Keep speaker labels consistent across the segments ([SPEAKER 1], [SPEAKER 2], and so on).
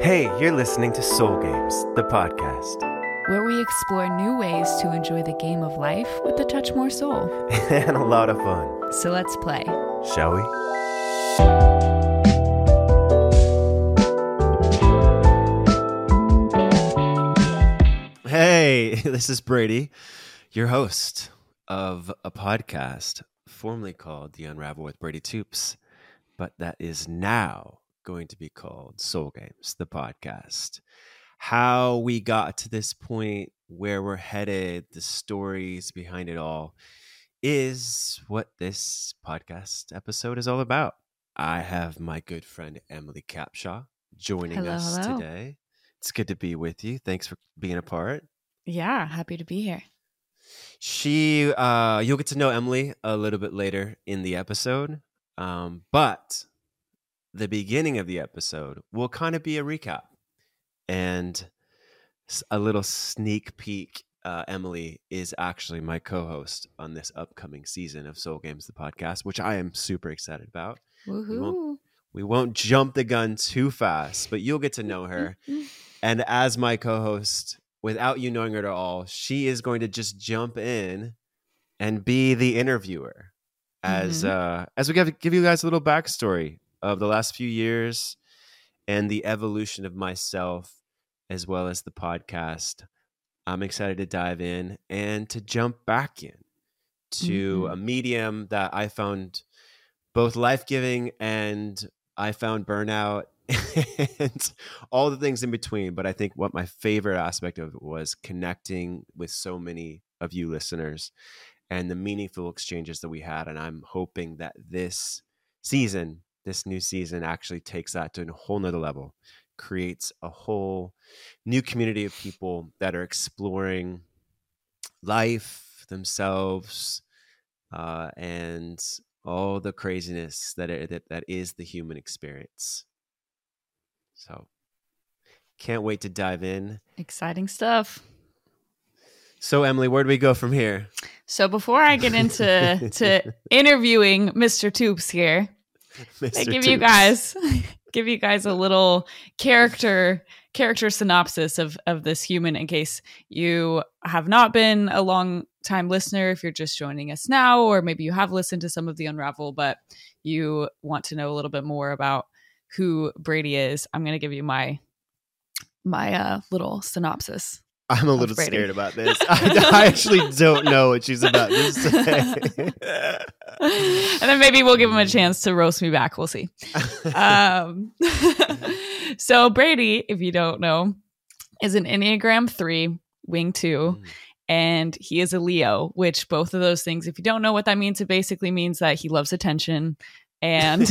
[SPEAKER 1] Hey, you're listening to Soul Games, the podcast.
[SPEAKER 2] Where we explore new ways to enjoy the game of life with a touch more soul.
[SPEAKER 1] And a lot of fun.
[SPEAKER 2] So let's play.
[SPEAKER 1] Shall we? Hey, this is Brady, your host of a podcast formerly called The Unravel with Brady Toops, but that is now going to be called Soul Games, the podcast. How we got to this point, where we're headed, the stories behind it all is what this podcast episode is all about. I have my good friend Emily Capshaw joining us today. It's good to be with you. Thanks for being a part.
[SPEAKER 2] Yeah, happy to be here.
[SPEAKER 1] You'll get to know Emily a little bit later in the episode, but the beginning of the episode will kind of be a recap and a little sneak peek. Emily is actually my co-host on this upcoming season of Soul Games, the podcast, which I am super excited about.
[SPEAKER 2] Woohoo.
[SPEAKER 1] We won't jump the gun too fast, but you'll get to know her. And as my co-host, without you knowing her at all, she is going to just jump in and be the interviewer as we give you guys a little backstory of the last few years and the evolution of myself as well as the podcast. I'm excited to dive in and to jump back in to a medium that I found both life-giving and I found burnout and all the things in between. But I think what my favorite aspect of it was connecting with so many of you listeners and the meaningful exchanges that we had. And I'm hoping that this new season actually takes that to a whole nother level, creates a whole new community of people that are exploring life, themselves, and all the craziness that is the human experience. So can't wait to dive in.
[SPEAKER 2] Exciting stuff.
[SPEAKER 1] So Emily, where do we go from here?
[SPEAKER 2] So before I get into to interviewing Mr. Toops here, I give you guys a little character synopsis of this human in case you have not been a long time listener, if you're just joining us now, or maybe you have listened to some of the Unravel, but you want to know a little bit more about who Brady is. I'm going to give you my little synopsis.
[SPEAKER 1] I'm a little scared about this. I actually don't know what she's about to say.
[SPEAKER 2] And then maybe we'll give him a chance to roast me back. We'll see. So Brady, if you don't know, is an Enneagram 3, wing 2, and he is a Leo, which both of those things, if you don't know what that means, it basically means that he loves attention and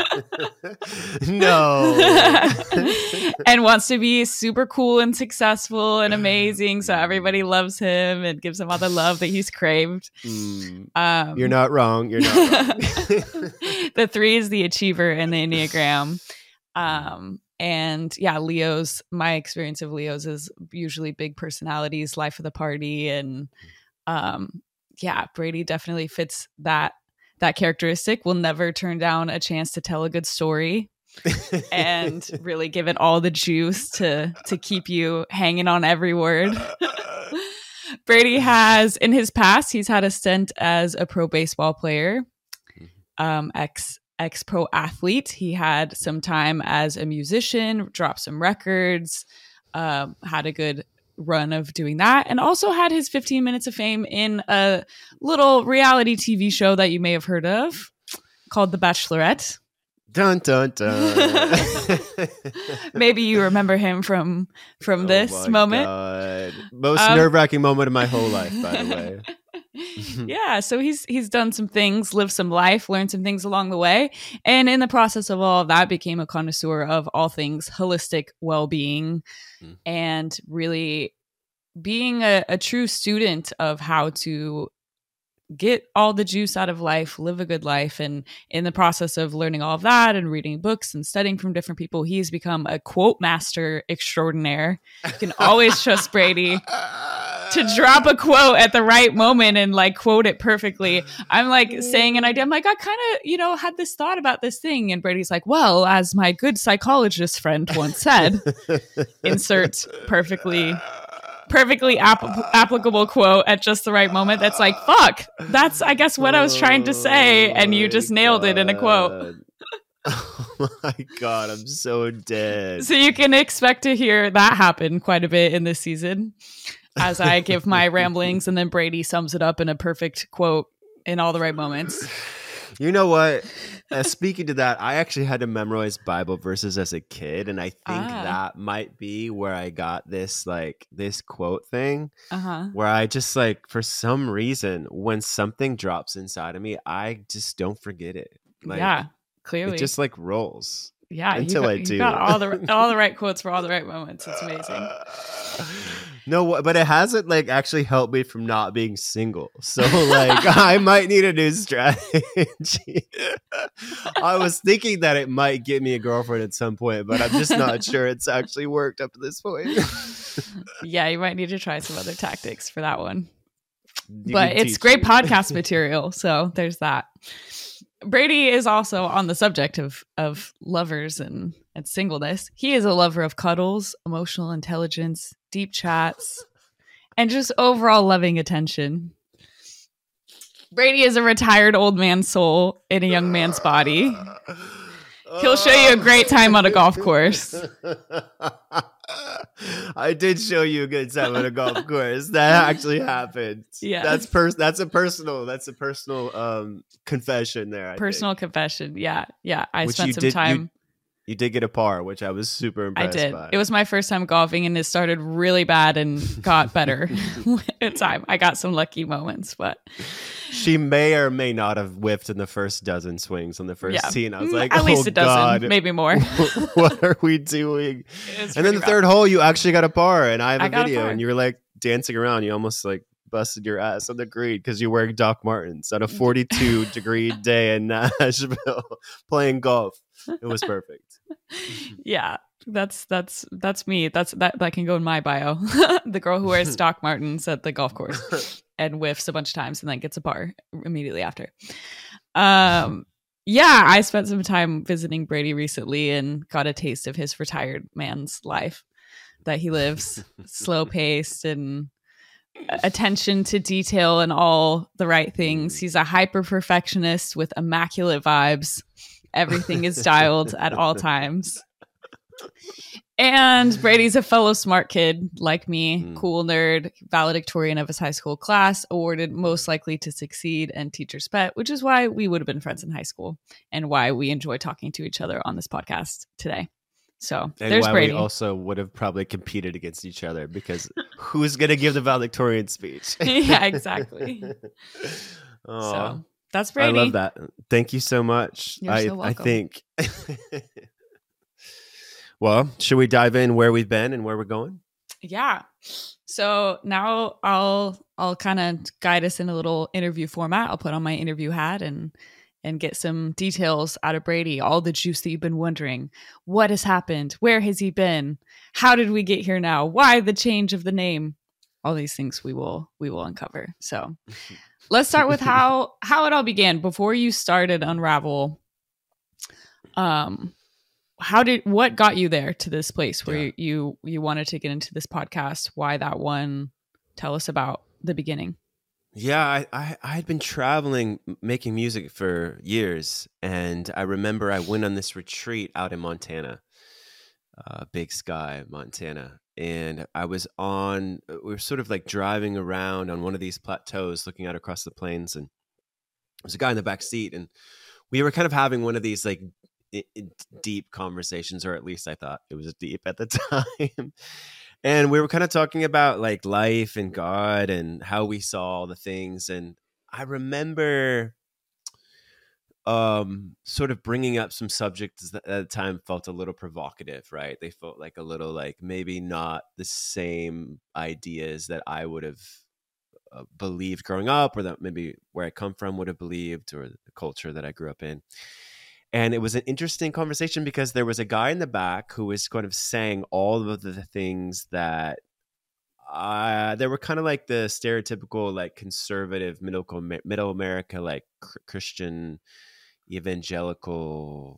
[SPEAKER 2] and wants to be super cool and successful and amazing, so everybody loves him and gives him all the love that he's craved.
[SPEAKER 1] You're not wrong.
[SPEAKER 2] The 3 is the achiever in the Enneagram. And yeah, my experience of Leos is usually big personalities, life of the party, and Brady definitely fits that characteristic. Will never turn down a chance to tell a good story and really give it all the juice to keep you hanging on every word. Brady has, in his past, he's had a stint as a pro baseball player, ex-pro athlete. He had some time as a musician, dropped some records, had a good run of doing that, and also had his 15 minutes of fame in a little reality TV show that you may have heard of called The Bachelorette.
[SPEAKER 1] Dun dun dun.
[SPEAKER 2] Maybe you remember him from this moment.
[SPEAKER 1] God. Most nerve-wracking moment of my whole life, by the way.
[SPEAKER 2] Yeah, so he's done some things, lived some life, learned some things along the way, and in the process of all of that became a connoisseur of all things holistic well-being and really being a true student of how to get all the juice out of life, live a good life. And in the process of learning all of that and reading books and studying from different people, he's become a quote master extraordinaire. You can always trust Brady. to drop a quote at the right moment and like quote it perfectly. I'm like saying an idea. I'm like, I kind of, had this thought about this thing. And Brady's like, well, as my good psychologist friend once said, insert perfectly applicable quote at just the right moment. That's like, fuck, that's, I guess, what I was trying to say. And you just nailed it in a quote.
[SPEAKER 1] Oh my God, I'm so dead.
[SPEAKER 2] So you can expect to hear that happen quite a bit in this season as I give my ramblings and then Brady sums it up in a perfect quote in all the right moments.
[SPEAKER 1] You know what? Speaking to that, I actually had to memorize Bible verses as a kid, and I think that might be where I got this quote thing, where I just for some reason, when something drops inside of me, I just don't forget it.
[SPEAKER 2] Yeah, clearly,
[SPEAKER 1] it just rolls.
[SPEAKER 2] Yeah,
[SPEAKER 1] until I do.
[SPEAKER 2] You got all the right quotes for all the right moments. It's amazing.
[SPEAKER 1] No, but it hasn't actually helped me from not being single. So I might need a new strategy. I was thinking that it might get me a girlfriend at some point, but I'm just not sure it's actually worked up to this point.
[SPEAKER 2] Yeah, you might need to try some other tactics for that one. But it's great podcast material, so there's that. Brady is also on the subject of lovers and singleness. He is a lover of cuddles, emotional intelligence, deep chats, and just overall loving attention. Brady is a retired old man's soul in a young man's body. He'll show you a great time on a golf course.
[SPEAKER 1] I did show you a good time on a golf course. That actually happened.
[SPEAKER 2] Yeah,
[SPEAKER 1] that's a personal confession there.
[SPEAKER 2] Personal confession. Yeah. I spent some time.
[SPEAKER 1] You did get a par, which I was super impressed by.
[SPEAKER 2] It was my first time golfing, and it started really bad and got better in time. I got some lucky moments, but
[SPEAKER 1] she may or may not have whiffed in the first dozen swings on the first tee. And I was like,
[SPEAKER 2] at least a dozen,
[SPEAKER 1] God,
[SPEAKER 2] maybe more.
[SPEAKER 1] What are we doing? And then the third hole, you actually got a par, and I have a video, and you were dancing around. You almost busted your ass on the green because you're wearing Doc Martens on a 42-degree day in Nashville playing golf. It was perfect.
[SPEAKER 2] Yeah, that's me. That can go in my bio. The girl who wears Doc Martens at the golf course and whiffs a bunch of times and then gets a par immediately after. Yeah, I spent some time visiting Brady recently and got a taste of his retired man's life that he lives, slow paced and attention to detail and all the right things. He's a hyper perfectionist with immaculate vibes. Everything is dialed at all times. And Brady's a fellow smart kid like me, cool nerd, valedictorian of his high school class, awarded most likely to succeed and teacher's pet, which is why we would have been friends in high school and why we enjoy talking to each other on this podcast today. So there's Brady.
[SPEAKER 1] We also would have probably competed against each other because who's going to give the valedictorian speech?
[SPEAKER 2] Yeah, exactly. So that's Brady.
[SPEAKER 1] I love that. Thank you so much.
[SPEAKER 2] You're so welcome.
[SPEAKER 1] I think. Well, should we dive in where we've been and where we're going?
[SPEAKER 2] Yeah. So now I'll kind of guide us in a little interview format. I'll put on my interview hat and get some details out of Brady, all the juice that you've been wondering. What has happened? Where has he been? How did we get here now? Why the change of the name? All these things we will uncover. So let's start with how it all began. Before you started Unravel, what got you there to this place where you wanted to get into this podcast? Why that one? Tell us about the beginning.
[SPEAKER 1] Yeah, I had been traveling, making music for years. And I remember I went on this retreat out in Montana, Big Sky, Montana. And we were sort of driving around on one of these plateaus, looking out across the plains. And there was a guy in the back seat. And we were kind of having one of these deep conversations, or at least I thought it was deep at the time. And we were kind of talking about life and God and how we saw all the things. And I remember sort of bringing up some subjects that at the time felt a little provocative, right? They felt a little maybe not the same ideas that I would have believed growing up, or that maybe where I come from would have believed, or the culture that I grew up in. And it was an interesting conversation because there was a guy in the back who was kind of saying all of the things that there were kind of like the stereotypical like conservative middle America, like Christian evangelical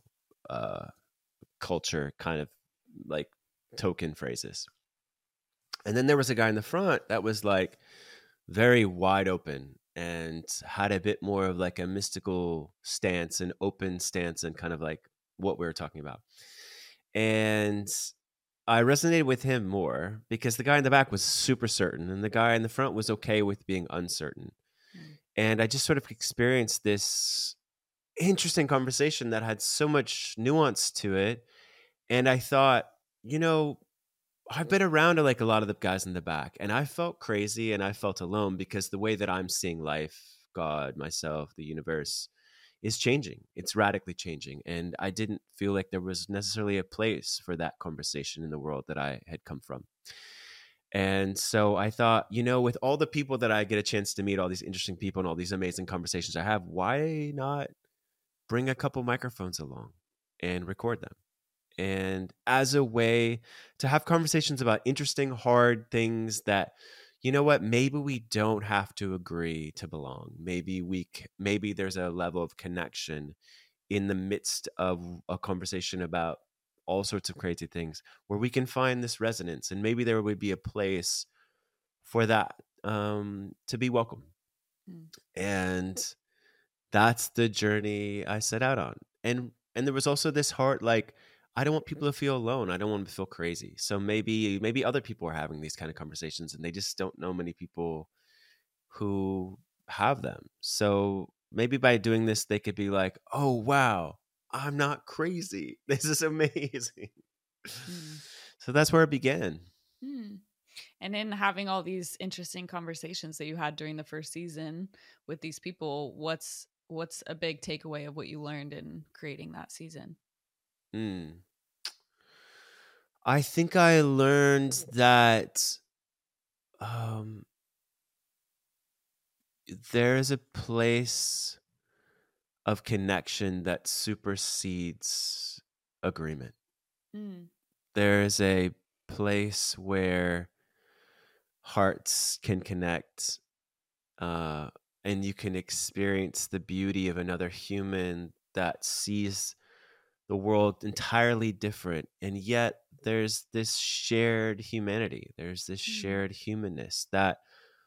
[SPEAKER 1] culture kind of like token phrases. And then there was a guy in the front that was like very wide open and had a bit more of like a mystical stance, an open stance, and kind of like what we were talking about. And I resonated with him more because the guy in the back was super certain and the guy in the front was okay with being uncertain. And I just sort of experienced this interesting conversation that had so much nuance to it. And I thought, you know, I've been around like a lot of the guys in the back, and I felt crazy and I felt alone because the way that I'm seeing life, God, myself, the universe is changing. It's radically changing. And I didn't feel like there was necessarily a place for that conversation in the world that I had come from. And so I thought, you know, with all the people that I get a chance to meet, all these interesting people and all these amazing conversations I have, why not bring a couple microphones along and record them? And as a way to have conversations about interesting, hard things that, you know what, maybe we don't have to agree to belong. Maybe there's a level of connection in the midst of a conversation about all sorts of crazy things where we can find this resonance, and maybe there would be a place for that to be welcome. And that's the journey I set out on. And there was also this heart, like, I don't want people to feel alone. I don't want them to feel crazy. So maybe other people are having these kind of conversations and they just don't know many people who have them. So maybe by doing this, they could be like, oh, wow, I'm not crazy. This is amazing. So that's where it began.
[SPEAKER 2] And in having all these interesting conversations that you had during the first season with these people, what's a big takeaway of what you learned in creating that season?
[SPEAKER 1] I think I learned that there is a place of connection that supersedes agreement. There is a place where hearts can connect, and you can experience the beauty of another human that sees the world entirely different, and yet there's this shared humanity. There's this shared humanness that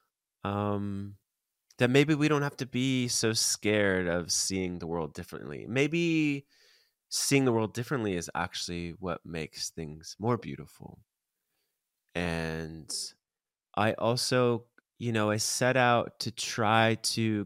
[SPEAKER 1] that maybe we don't have to be so scared of seeing the world differently. Maybe seeing the world differently is actually what makes things more beautiful. And I also, you know, I set out to try to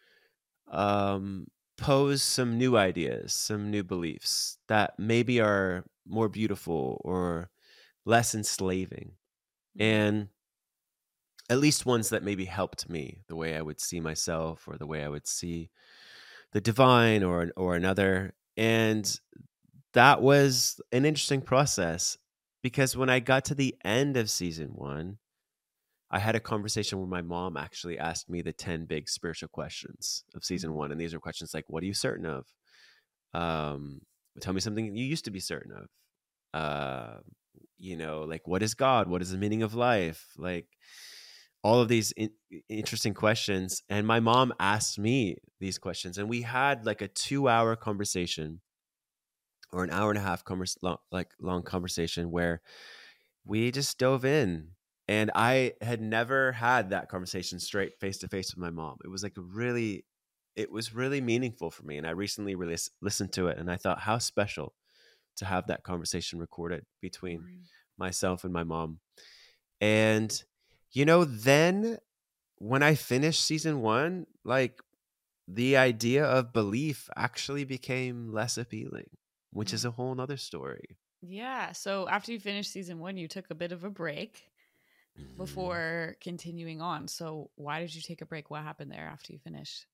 [SPEAKER 1] pose some new ideas, some new beliefs that maybe are more beautiful or less enslaving. And at least ones that maybe helped me, the way I would see myself or the way I would see the divine or another. And that was an interesting process because when I got to the end of season 1, I had a conversation where my mom actually asked me the 10 big spiritual questions of season 1. And these are questions like, what are you certain of? Tell me something you used to be certain of. You know, like, what is God? What is the meaning of life? Like, all of these interesting questions. And my mom asked me these questions, and we had like a 2-hour conversation or an hour and a half long conversation where we just dove in. And I had never had that conversation straight face to face with my mom. It was like it was really meaningful for me. And I recently listened to it, and I thought how special to have that conversation recorded between myself and my mom. And you know, then when I finished season 1, like, the idea of belief actually became less appealing, which is a whole nother story.
[SPEAKER 2] Yeah. So after you finished season 1, you took a bit of a break before continuing on. So why did you take a break? What happened there after you finished?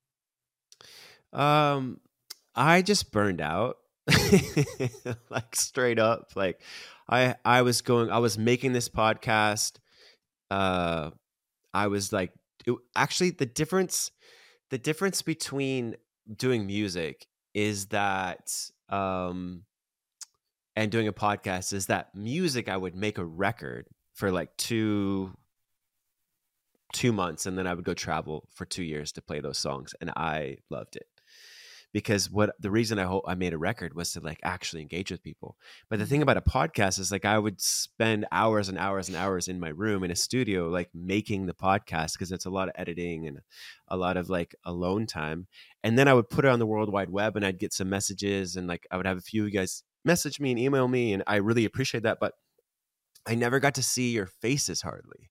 [SPEAKER 1] I just burned out. Like, straight up. Like, I was making this podcast. I was like, actually, the difference between doing music is that, and doing a podcast is that music, I would make a record for like 2 2 months, and then I would go travel for 2 years to play those songs, and I loved it. Because the reason I made a record was to like actually engage with people. But the thing about a podcast is like I would spend hours and hours and hours in my room in a studio, like making the podcast, because it's a lot of editing and a lot of like alone time. And then I would put it on the World Wide Web, and I'd get some messages, and like I would have a few of you guys message me and email me, and I really appreciate that. But I never got to see your faces hardly.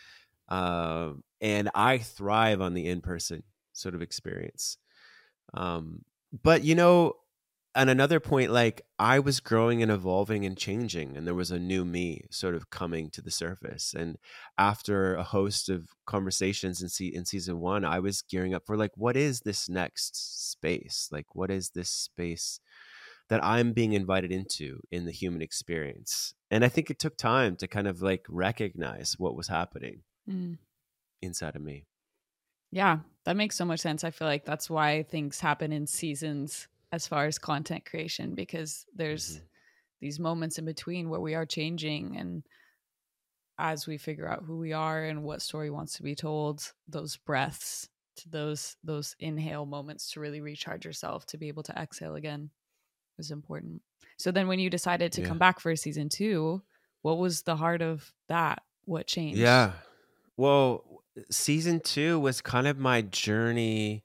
[SPEAKER 1] And I thrive on the in-person sort of experience. But on another point, like I was growing and evolving and changing, and there was a new me sort of coming to the surface. And after a host of conversations in season 1, I was gearing up for like, what is this next space? Like, what is this space that I'm being invited into in the human experience? And I think it took time to kind of like recognize what was happening inside of me.
[SPEAKER 2] Yeah, that makes so much sense. I feel like that's why things happen in seasons as far as content creation, because there's these moments in between where we are changing, and as we figure out who we are and what story wants to be told, those breaths to those inhale moments to really recharge yourself to be able to exhale again is important. So then when you decided to come back for season 2, what was the heart of that? What changed?
[SPEAKER 1] Yeah. Well, season 2 was kind of my journey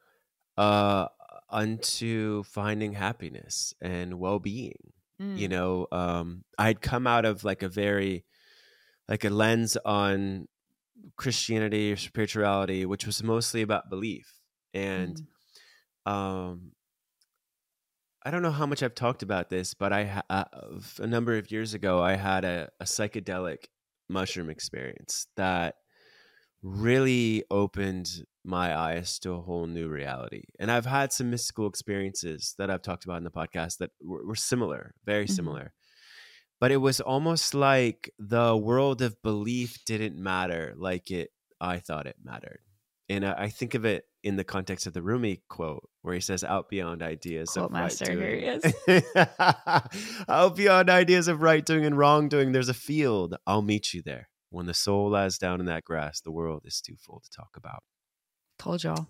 [SPEAKER 1] unto finding happiness and well-being. I'd come out of like a lens on Christianity or spirituality, which was mostly about belief. And I don't know how much I've talked about this, but a number of years ago, I had a psychedelic mushroom experience that really opened my eyes to a whole new reality. And I've had some mystical experiences that I've talked about in the podcast that were similar, very similar. But it was almost like the world of belief didn't matter like I thought it mattered. And I think of it in the context of the Rumi quote, where he says, "Out beyond ideas
[SPEAKER 2] quote
[SPEAKER 1] of right
[SPEAKER 2] master,
[SPEAKER 1] doing,
[SPEAKER 2] here he is.
[SPEAKER 1] Out beyond ideas of right doing and wrongdoing, there's a field. I'll meet you there. When the soul lies down in that grass, the world is too full to talk about."
[SPEAKER 2] Told y'all.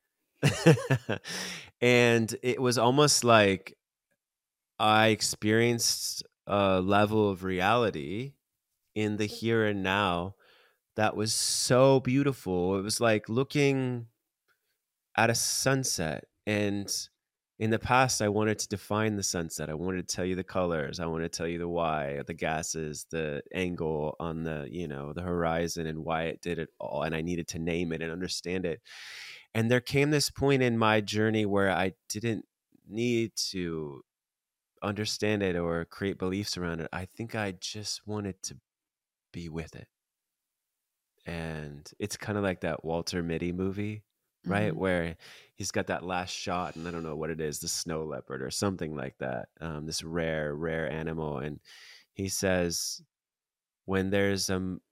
[SPEAKER 1] And it was almost like I experienced a level of reality in the here and now that was so beautiful. It was like looking at a sunset. And in the past, I wanted to define the sunset. I wanted to tell you the colors. I wanted to tell you the why, the gases, the angle on the horizon, and why it did it all. And I needed to name it and understand it. And there came this point in my journey where I didn't need to understand it or create beliefs around it. I think I just wanted to be with it. And it's kind of like that Walter Mitty movie, right? Where he's got that last shot, and I don't know what it is, the snow leopard or something like that, this rare animal. And he says, when there's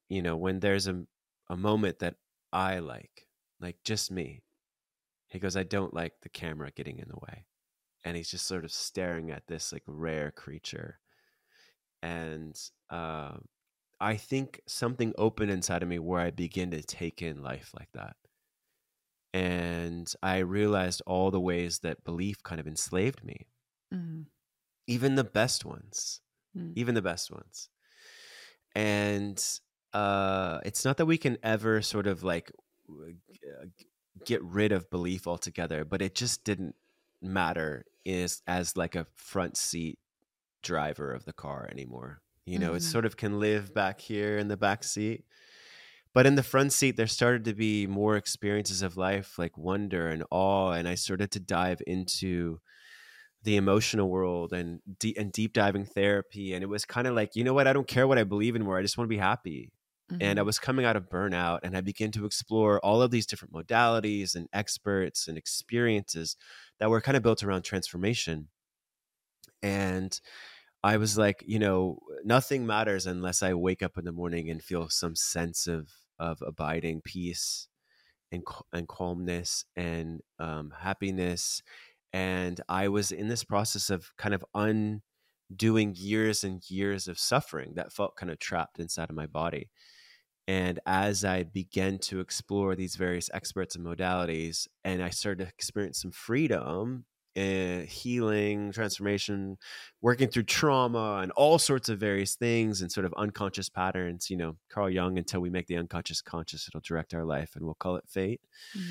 [SPEAKER 1] a moment that I like just me, he goes, I don't like the camera getting in the way. And he's just sort of staring at this like rare creature. And I think something opened inside of me where I began to take in life like that. And I realized all the ways that belief kind of enslaved me. Even the best ones. Even the best ones. And it's not that we can ever sort of like get rid of belief altogether, but it just didn't matter as like a front seat driver of the car anymore. It sort of can live back here in the back seat, but in the front seat there started to be more experiences of life, like wonder and awe. And I started to dive into the emotional world and deep diving therapy. And it was kind of like, you know what, I don't care what I believe anymore, I just want to be happy. And I was coming out of burnout, and I began to explore all of these different modalities and experts and experiences that were kind of built around transformation. And I was like, nothing matters unless I wake up in the morning and feel some sense of abiding peace and calmness and happiness. And I was in this process of kind of undoing years and years of suffering that felt kind of trapped inside of my body. And as I began to explore these various experts and modalities, and I started to experience some freedom, healing, transformation, working through trauma and all sorts of various things and sort of unconscious patterns, Carl Jung, until we make the unconscious conscious, it'll direct our life, and we'll call it fate.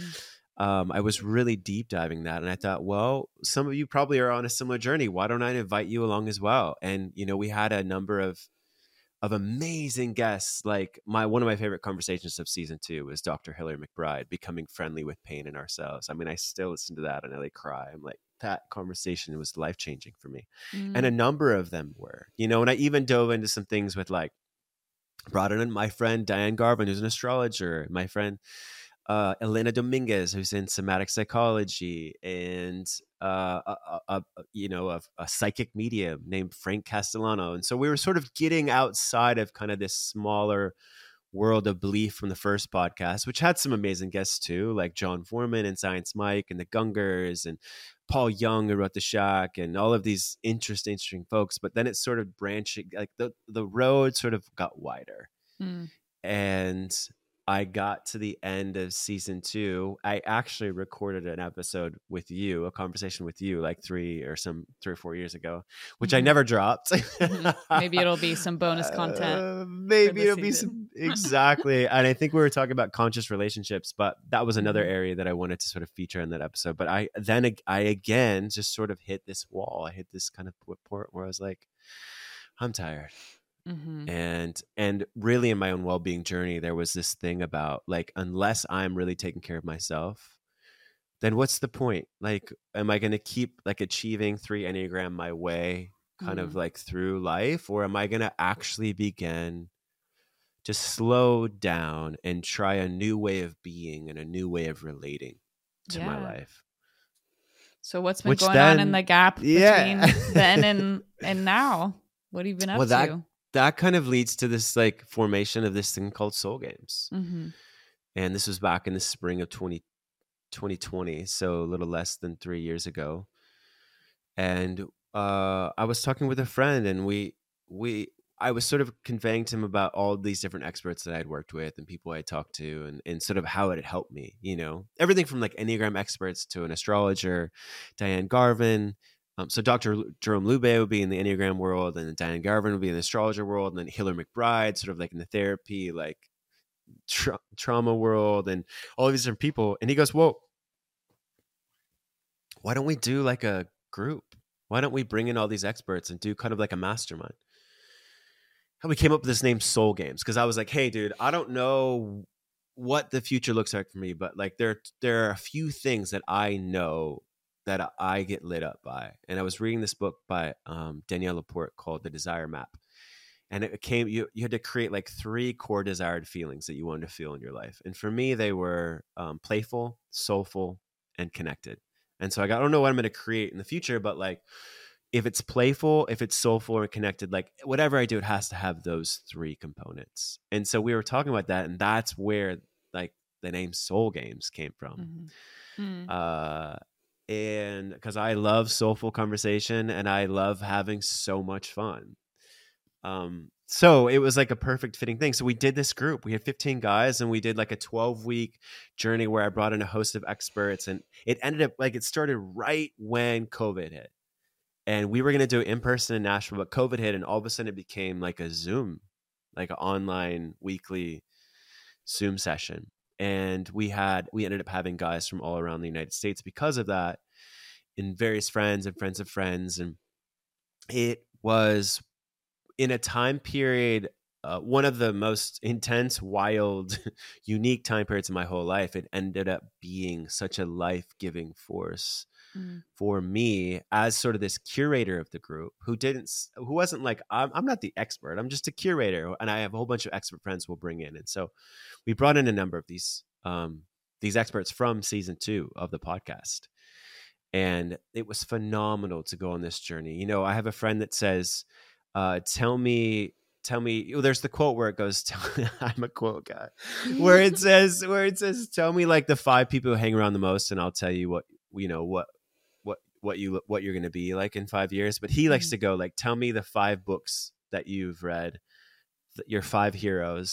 [SPEAKER 1] I was really deep diving that. And I thought, well, some of you probably are on a similar journey. Why don't I invite you along as well? And, we had a number of amazing guests. Like one of my favorite conversations of season 2 was Dr. Hilary McBride, becoming friendly with pain in ourselves. I mean, I still listen to that and I cry. I'm like, that conversation was life-changing for me. And a number of them were, and I even dove into some things with brought in my friend Diane Garvin, who's an astrologer, my friend Elena Dominguez, who's in somatic psychology, and a psychic medium named Frank Castellano. And so we were sort of getting outside of kind of this smaller world of belief from the first podcast, which had some amazing guests too, like John Foreman and Science Mike and the Gungers and Paul Young, who wrote The Shack, and all of these interesting folks. But then it sort of branching, like the road sort of got wider. And I got to the end of season 2. I actually recorded an episode with you, a conversation with you, like 3 or 4 years ago, which I never dropped.
[SPEAKER 2] Maybe it'll be some bonus content.
[SPEAKER 1] Maybe it'll be some, exactly. And I think we were talking about conscious relationships, but that was another area that I wanted to sort of feature in that episode. But I again just sort of hit this wall. I hit this kind of point where I was like, I'm tired. And really in my own well-being journey, there was this thing about unless I'm really taking care of myself, then what's the point? Am I going to keep achieving 3 Enneagram my way kind of through life? Or am I going to actually begin to slow down and try a new way of being and a new way of relating to my life?
[SPEAKER 2] So what's been going on in the gap between then and now? What have you been up to?
[SPEAKER 1] That kind of leads to this formation of this thing called Soul Games. And this was back in the spring of 2020, so a little less than 3 years ago. And I was talking with a friend, and I was sort of conveying to him about all these different experts that I'd worked with and people I talked to, and sort of how it had helped me, everything from Enneagram experts to an astrologer, Diane Garvin. So Dr. Jerome Lube would be in the Enneagram world, and Diane Garvin would be in the astrologer world, and then Hilary McBride sort of in the therapy, trauma world, and all these different people. And he goes, well, why don't we do a group? Why don't we bring in all these experts and do kind of a mastermind? And we came up with this name Soul Games, because I was like, hey, dude, I don't know what the future looks like for me, but there are a few things that I know that I get lit up by. And I was reading this book by Danielle Laporte called The Desire Map. And it came, you had to create 3 core desired feelings that you wanted to feel in your life. And for me, they were playful, soulful, and connected. And so I don't know what I'm going to create in the future, but if it's playful, if it's soulful and connected, whatever I do, it has to have those 3 components. And so we were talking about that, and that's where the name Soul Games came from. And because I love soulful conversation and I love having so much fun. So it was a perfect fitting thing. So we did this group. We had 15 guys, and we did a 12-week journey where I brought in a host of experts, and it ended up it started right when COVID hit. And we were going to do it in person in Nashville, but COVID hit, and all of a sudden it became a Zoom, an online weekly Zoom session. And we ended up having guys from all around the United States because of that, and various friends and friends of friends. And it was in a time period, one of the most intense, wild, unique time periods in my whole life. It ended up being such a life-giving force for me as sort of this curator of the group who wasn't I'm not the expert. I'm just a curator, and I have a whole bunch of expert friends we'll bring in. And so we brought in a number of these experts from season 2 of the podcast. And it was phenomenal to go on this journey. I have a friend that says, tell me, there's the quote where it goes, I'm a quote guy, where it says, tell me the 5 people who hang around the most, and I'll tell you what you're going to be in 5 years. But he likes to go tell me the 5 books that you've read, your 5 heroes,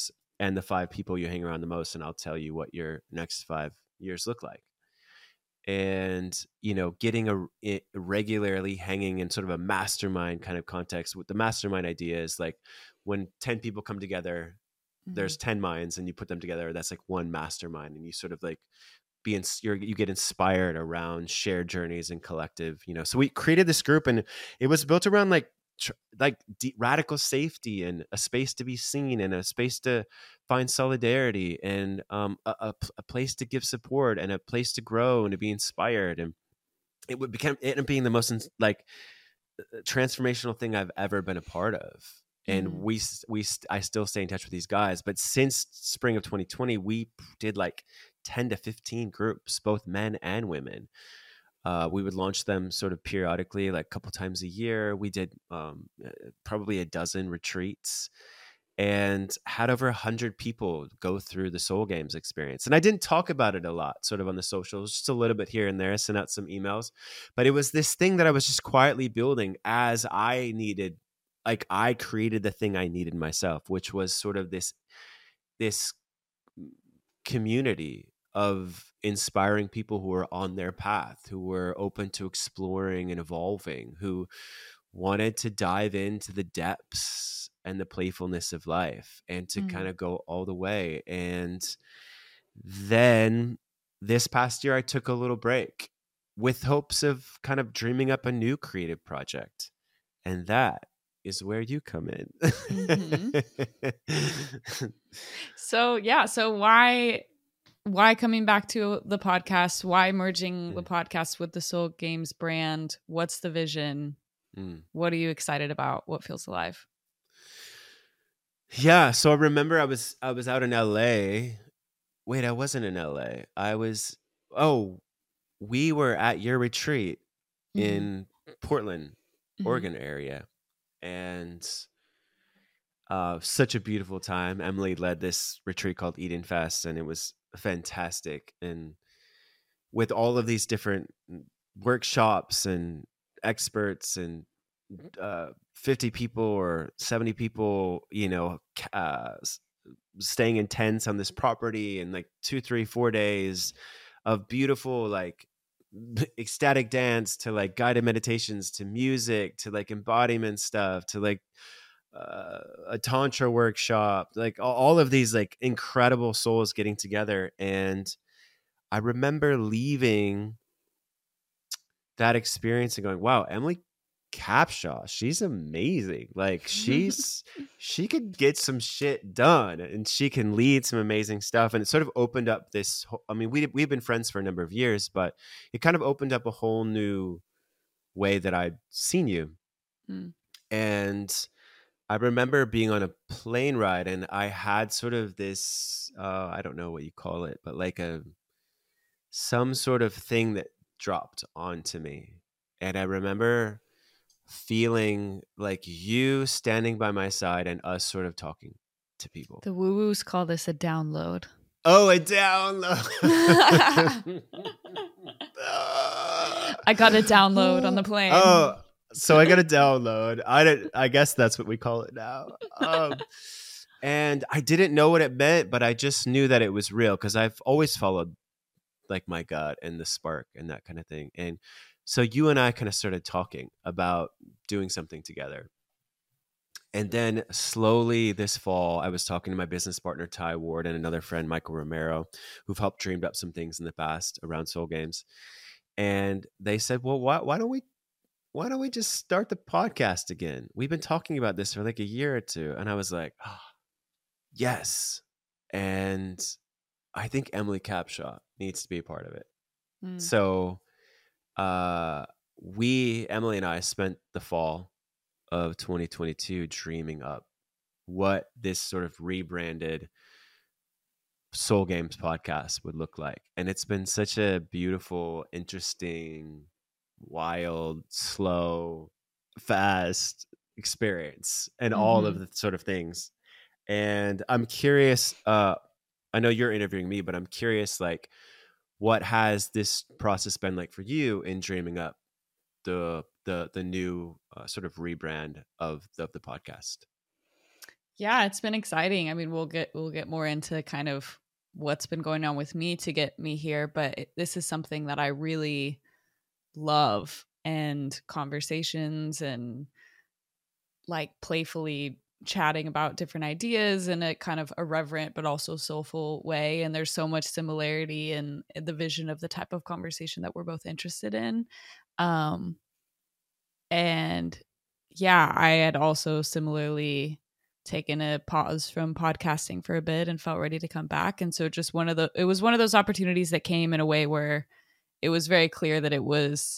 [SPEAKER 1] and the 5 people you hang around the most, and I'll tell you what your next 5 years look like. And, you know, getting regularly hanging in sort of a mastermind kind of context. With the mastermind idea is like when 10 people come together, there's 10 minds, and you put them together, that's like one mastermind, and you sort of like you get inspired around shared journeys and collective, you know. So we created this group, and it was built around like radical safety, and a space to be seen, and a space to find solidarity, and a place to give support, and a place to grow and to be inspired. And it ended up being the most like transformational thing I've ever been a part of. And I still stay in touch with these guys, but since spring of 2020, we did like 10 to 15 groups, both men and women. We would launch them sort of periodically, like a couple times a year. We did probably a dozen retreats, and had over 100 people go through the Soul Games experience. And I didn't talk about it a lot, sort of on the socials, just a little bit here and there, sent out some emails. But it was this thing that I was just quietly building as I needed, like I created the thing I needed myself, which was sort of this community of inspiring people who are on their path, who were open to exploring and evolving, who wanted to dive into the depths and the playfulness of life, and to kind of go all the way. And then this past year, I took a little break with hopes of kind of dreaming up a new creative project. And that is where you come in.
[SPEAKER 2] So why coming back to the podcast? Why merging the podcast with the Soul Games brand? What's the vision? What are you excited about? What feels alive?
[SPEAKER 1] Yeah, so I remember I was out in LA. Wait, I wasn't in LA. We were at your retreat in Portland, Oregon area. And such a beautiful time. Emily led this retreat called Eden Fest, and it was fantastic. And with all of these different workshops and experts, and 50 people or 70 people, you know, staying in tents on this property, and like 2, 3, 4 days of beautiful, like ecstatic dance, to like guided meditations, to music, to like embodiment stuff, to like a tantra workshop, like all of these like incredible souls getting together. And I remember leaving that experience and going, wow, Emily Capshaw, she's amazing. Like she could get some shit done, and she can lead some amazing stuff. And it sort of opened up this I mean, we've been friends for a number of years, but it kind of opened up a whole new way that I'd seen you. And I remember being on a plane ride, and I had sort of this I don't know what you call it, but like some sort of thing that dropped onto me. And I remember feeling like you standing by my side, and us sort of talking to people.
[SPEAKER 2] The woo-woos call this a download.
[SPEAKER 1] Oh, a download.
[SPEAKER 2] I got a download on the plane.
[SPEAKER 1] Oh, so I got a download. I guess that's what we call it now. And I didn't know what it meant, but I just knew that it was real, because I've always followed like my gut and the spark and that kind of thing. And so you and I kind of started talking about doing something together. And then slowly this fall, I was talking to my business partner, Ty Ward, and another friend, Michael Romero, who've helped dreamed up some things in the past around Soul Games. And they said, well, why don't we just start the podcast again? We've been talking about this for like a year or two. And I was like, oh, yes. And I think Emily Capshaw needs to be a part of it. So Emily and I spent the fall of 2022 dreaming up what this sort of rebranded Soul Games podcast would look like. And it's been such a beautiful, interesting, wild, slow, fast experience, and all of the sort of things. And I'm curious, I know you're interviewing me, but I'm curious, like, what has this process been like for you in dreaming up the new sort of rebrand of the podcast?
[SPEAKER 2] Yeah, it's been exciting. I mean, we'll get more into kind of what's been going on with me to get me here, but this is something that I really love, and conversations and like playfully chatting about different ideas in a kind of irreverent but also soulful way. And there's so much similarity in the vision of the type of conversation that we're both interested in. Um, and yeah, I had also similarly taken a pause from podcasting for a bit and felt ready to come back. And so just it was one of those opportunities that came in a way where it was very clear that it was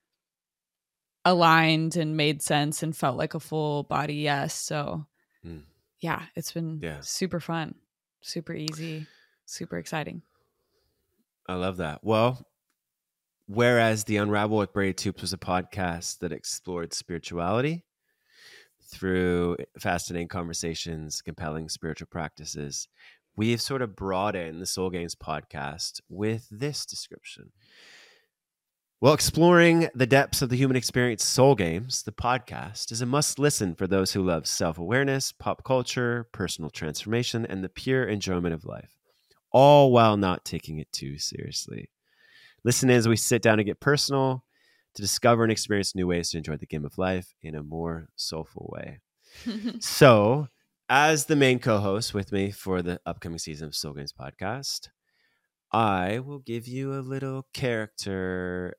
[SPEAKER 2] aligned and made sense and felt like a full body yes. So yeah, it's been super fun, super easy, super exciting.
[SPEAKER 1] I love that. Well, whereas The Unravel with Brady Toops was a podcast that explored spirituality through fascinating conversations, compelling spiritual practices, we've sort of brought in the Soul Games podcast with this description. Well, exploring the depths of the human experience, Soul Games, the podcast, is a must-listen for those who love self-awareness, pop culture, personal transformation, and the pure enjoyment of life, all while not taking it too seriously. Listen as we sit down and get personal to discover and experience new ways to enjoy the game of life in a more soulful way. So, as the main co-host with me for the upcoming season of Soul Games podcast, I will give you a little character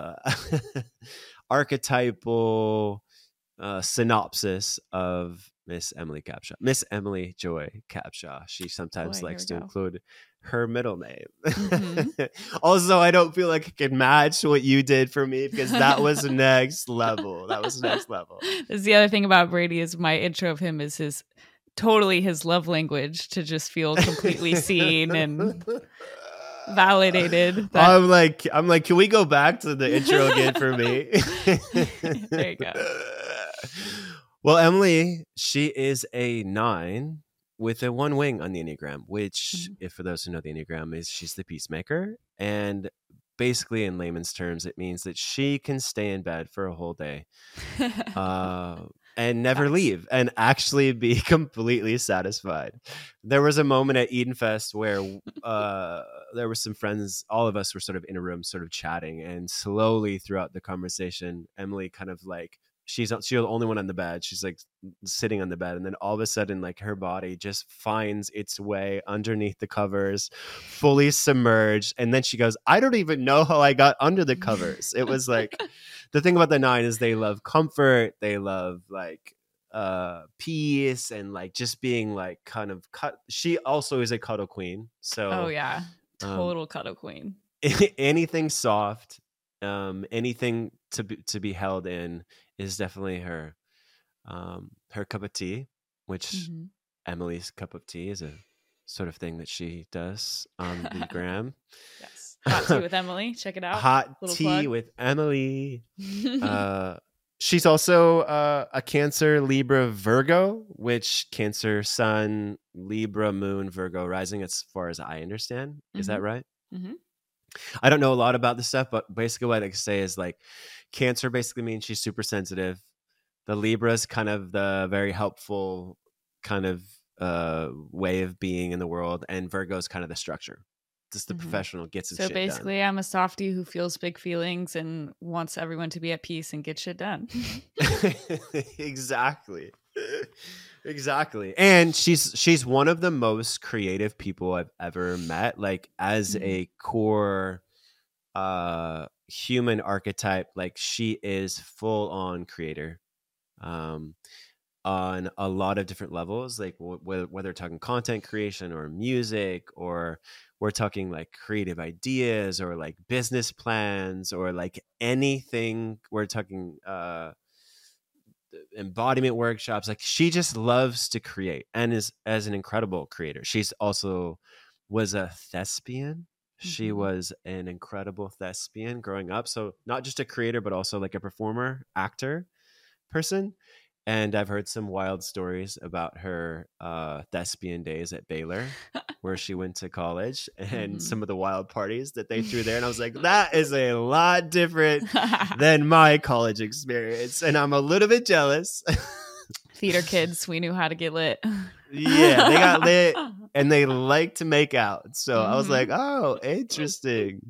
[SPEAKER 1] archetypal synopsis of Miss Emily Capshaw. Miss Emily Joy Capshaw. She sometimes likes to include her middle name. Mm-hmm. Also, I don't feel like I can match what you did for me because that was next level. This
[SPEAKER 2] is the other thing about Brady is my intro of him is his love language, to just feel completely seen and validated.
[SPEAKER 1] I'm like, can we go back to the intro again for me?
[SPEAKER 2] There you go.
[SPEAKER 1] Well, Emily, she is a 9 with a 1 wing on the Enneagram, which, if for those who know the Enneagram, is she's the peacemaker. And basically, in layman's terms, it means that she can stay in bed for a whole day and never leave and actually be completely satisfied. There was a moment at Eden Fest where there were some friends, all of us were sort of in a room sort of chatting, and slowly throughout the conversation, Emily kind of like, she's the only one on the bed. She's like sitting on the bed. And then all of a sudden, like her body just finds its way underneath the covers, fully submerged. And then she goes, I don't even know how I got under the covers. It was like, the thing about the 9 is they love comfort. They love like peace and like just being like kind of cut. She also is a cuddle queen. So,
[SPEAKER 2] oh yeah, total cuddle queen.
[SPEAKER 1] Anything soft, anything to be held in is definitely her cup of tea, which Emily's cup of tea is a sort of thing that she does on the gram.
[SPEAKER 2] Yes, hot tea with Emily. Check it out.
[SPEAKER 1] Hot tea with Emily. She's also a Cancer, Libra, Virgo, which Cancer, Sun, Libra, Moon, Virgo, Rising, as far as I understand. Is that right?
[SPEAKER 2] Mm-hmm.
[SPEAKER 1] I don't know a lot about this stuff, but basically what I can say is like Cancer basically means she's super sensitive. The Libra is kind of the very helpful kind of way of being in the world. And Virgo is kind of the structure. Just the professional gets his shit done. So
[SPEAKER 2] basically I'm a softie who feels big feelings and wants everyone to be at peace and get shit done.
[SPEAKER 1] Exactly. And she's one of the most creative people I've ever met. Like as a core human archetype, like she is full on creator on a lot of different levels, like whether talking content creation or music, or we're talking like creative ideas or like business plans or like anything. We're talking embodiment workshops. Like she just loves to create and is as an incredible creator. She's also was a thespian. She was an incredible thespian growing up. So not just a creator, but also like a performer, actor person. And I've heard some wild stories about her thespian days at Baylor, where she went to college, and some of the wild parties that they threw there. And I was like, that is a lot different than my college experience. And I'm a little bit jealous.
[SPEAKER 2] Theater kids, we knew how to get lit.
[SPEAKER 1] Yeah, they got lit and they like to make out. So I was like, oh, interesting.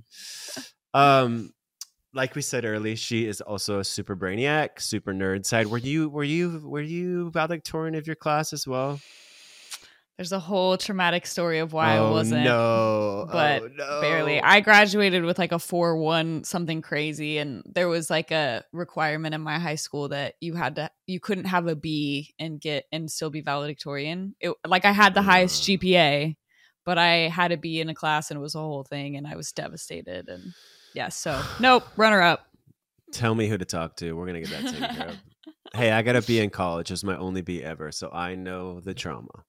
[SPEAKER 1] Like we said earlier, she is also a super brainiac, super nerd side. Were you valedictorian of your class as well?
[SPEAKER 2] There's a whole traumatic story of why I wasn't.
[SPEAKER 1] No.
[SPEAKER 2] But
[SPEAKER 1] oh no.
[SPEAKER 2] Barely. I graduated with like a 4.1 something crazy, and there was like a requirement in my high school that you couldn't have a B and still be valedictorian. Like I had the highest GPA, but I had a B in a class and it was a whole thing, and I was devastated. And yeah, so nope, runner up.
[SPEAKER 1] Tell me who to talk to. We're gonna get that taken care of. Hey, I got a B in college. It was my only B ever, so I know the trauma.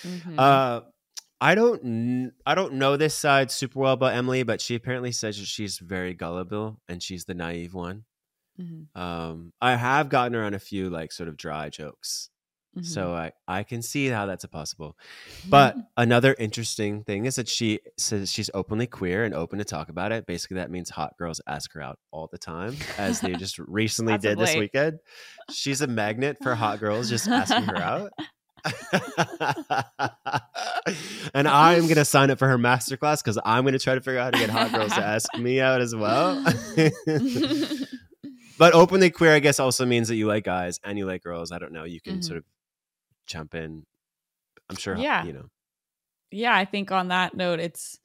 [SPEAKER 1] I don't know this side super well about Emily, but she apparently says that she's very gullible and she's the naive one. I have gotten her on a few like sort of dry jokes, so I can see how that's possible. But another interesting thing is that she says she's openly queer and open to talk about it. Basically, that means hot girls ask her out all the time, as they just recently did this weekend. She's a magnet for hot girls just asking her out. And I'm going to sign up for her masterclass because I'm going to try to figure out how to get hot girls to ask me out as well. But openly queer, I guess, also means that you like guys and you like girls. I don't know. You can sort of jump in. I'm sure,
[SPEAKER 2] Yeah. Yeah, I think on that note, it's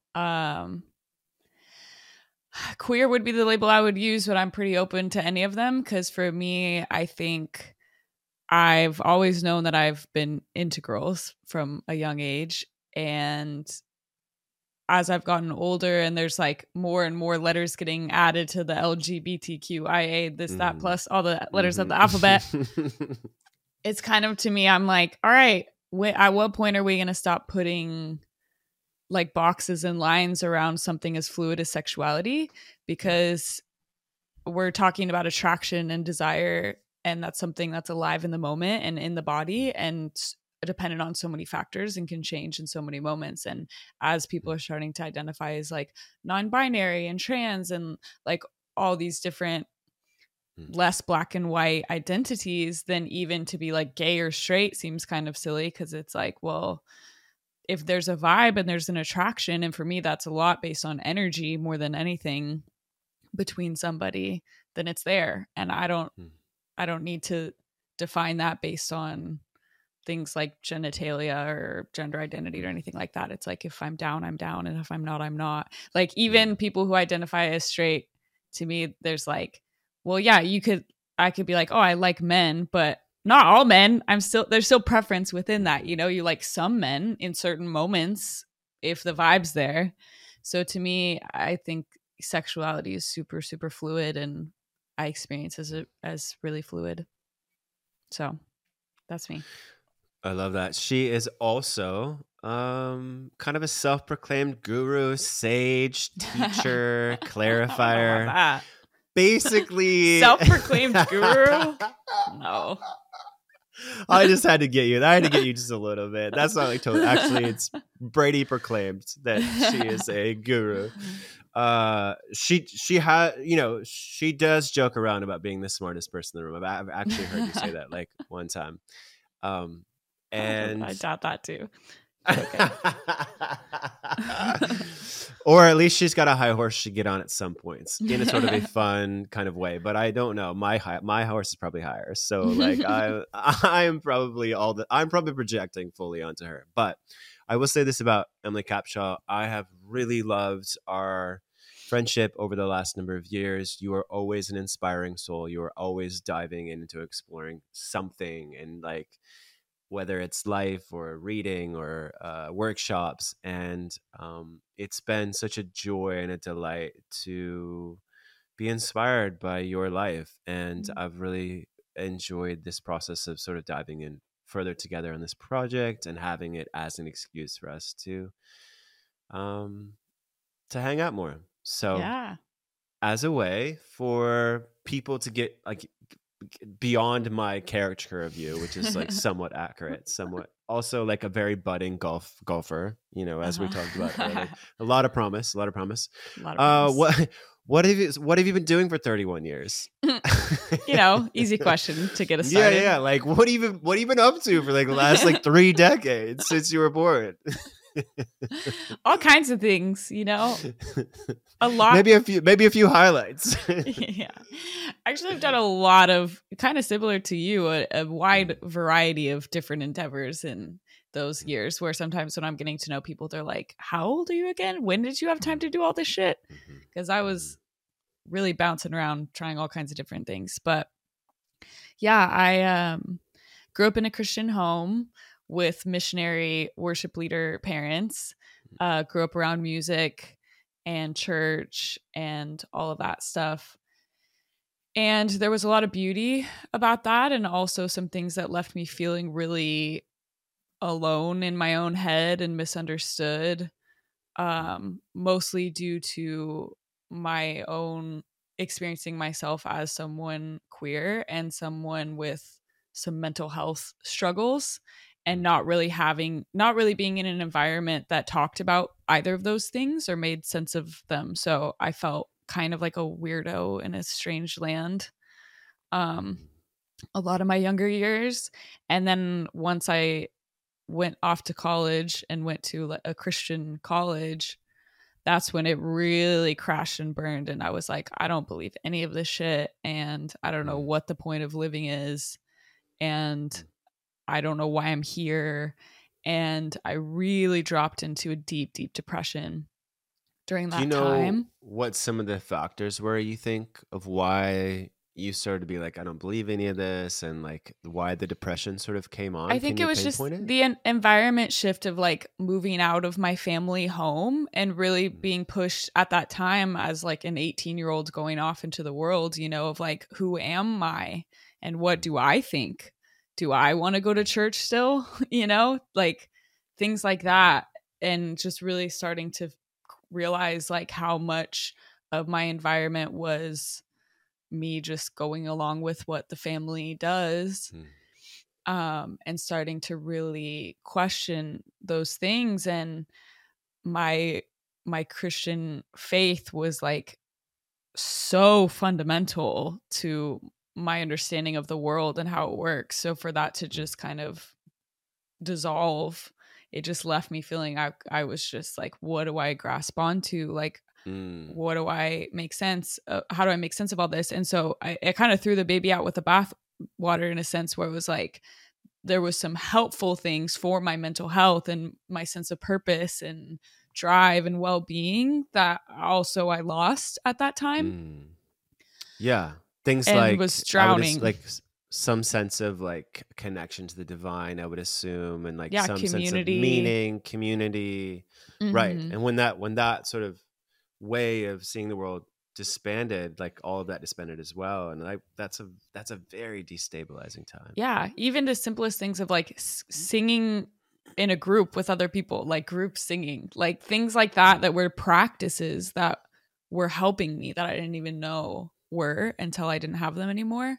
[SPEAKER 2] queer would be the label I would use, but I'm pretty open to any of them because for me, I think I've always known that I've been into girls from a young age. And as I've gotten older and there's like more and more letters getting added to the LGBTQIA, this, that, plus all the letters of the alphabet, it's kind of, to me, I'm like, all right, at what point are we going to stop putting like boxes and lines around something as fluid as sexuality? Because we're talking about attraction and desire, and that's something that's alive in the moment and in the body and dependent on so many factors and can change in so many moments. And as people are starting to identify as like non-binary and trans and like all these different less black and white identities, then even to be like gay or straight seems kind of silly because it's like, well, if there's a vibe and there's an attraction, and for me that's a lot based on energy more than anything between somebody, then it's there. And I don't need to define that based on things like genitalia or gender identity or anything like that. It's like, if I'm down, I'm down. And if I'm not, I'm not. Like even people who identify as straight, to me, there's like, well, yeah, I could be like, oh, I like men, but not all men. There's still preference within that. You know, you like some men in certain moments if the vibe's there. So to me, I think sexuality is super, super fluid, and I experience as really fluid. So that's me.
[SPEAKER 1] I love that. She is also kind of a self-proclaimed guru, sage, teacher, clarifier. Basically
[SPEAKER 2] self-proclaimed guru. No.
[SPEAKER 1] I just had to get you. I had to get you just a little bit. That's not like totally. Actually, it's Brady proclaimed that she is a guru. She does joke around about being the smartest person in the room. I've actually heard you say that like one time. And
[SPEAKER 2] I doubt that too.
[SPEAKER 1] Okay. Or at least she's got a high horse she get on at some points in a sort of a fun kind of way. But I don't know. My horse is probably higher. So like I'm probably projecting fully onto her. But I will say this about Emily Capshaw. I have really loved our friendship over the last number of years. You are always an inspiring soul. You are always diving into exploring something, and like whether it's life or reading or workshops. And it's been such a joy and a delight to be inspired by your life. And I've really enjoyed this process of sort of diving in further together on this project and having it as an excuse for us to hang out more. So
[SPEAKER 2] yeah,
[SPEAKER 1] as a way for people to get like beyond my caricature of you, which is like somewhat accurate, somewhat also like a very budding golfer, you know, as we talked about earlier. A lot of promise. What have you been doing for 31 years?
[SPEAKER 2] You know, easy question to get us started.
[SPEAKER 1] Yeah. Like what have you been up to for like the last like 3 decades since you were born?
[SPEAKER 2] All kinds of things, you know. A lot.
[SPEAKER 1] Maybe a few highlights.
[SPEAKER 2] Yeah. Actually, I've done a lot of, kind of similar to you, a wide variety of different endeavors in those years, where sometimes when I'm getting to know people, they're like, how old are you again? When did you have time to do all this shit? Because I was really bouncing around trying all kinds of different things. But yeah, I grew up in a Christian home with missionary worship leader parents, grew up around music and church and all of that stuff. And there was a lot of beauty about that, and also some things that left me feeling really alone in my own head and misunderstood, mostly due to my own experiencing myself as someone queer and someone with some mental health struggles, and not really being in an environment that talked about either of those things or made sense of them. So I felt kind of like a weirdo in a strange land a lot of my younger years. And then once I went off to college and went to a Christian college, that's when it really crashed and burned. And I was like, I don't believe any of this shit. And I don't know what the point of living is. And I don't know why I'm here. And I really dropped into a deep, deep depression during that time. Do you know
[SPEAKER 1] what some of the factors were, you think, of why you started to be like, I don't believe any of this, and like why the depression sort of came on?
[SPEAKER 2] I think it was just the environment shift of like moving out of my family home and really being pushed at that time as like an 18-year-old going off into the world, you know, of like, who am I and what do I think? Do I want to go to church still? You know, like things like that. And just really starting to realize like how much of my environment was me just going along with what the family does, and starting to really question those things. And my Christian faith was like so fundamental to my understanding of the world and how it works. So for that to just kind of dissolve, it just left me feeling I was just like, what do I grasp onto? Like, what do I make sense? How do I make sense of all this? And so I kind of threw the baby out with the bath water in a sense, where it was like, there was some helpful things for my mental health and my sense of purpose and drive and well-being that also I lost at that time.
[SPEAKER 1] Yeah. Things
[SPEAKER 2] and
[SPEAKER 1] like
[SPEAKER 2] was drowning,
[SPEAKER 1] like some sense of like connection to the divine, I would assume, and like some
[SPEAKER 2] community.
[SPEAKER 1] sense of meaning, community, right? And when that sort of way of seeing the world disbanded, like all of that disbanded as well, and like that's a very destabilizing time.
[SPEAKER 2] Yeah, even the simplest things of like singing in a group with other people, like group singing, like things like that were practices that were helping me that I didn't even know were until I didn't have them anymore.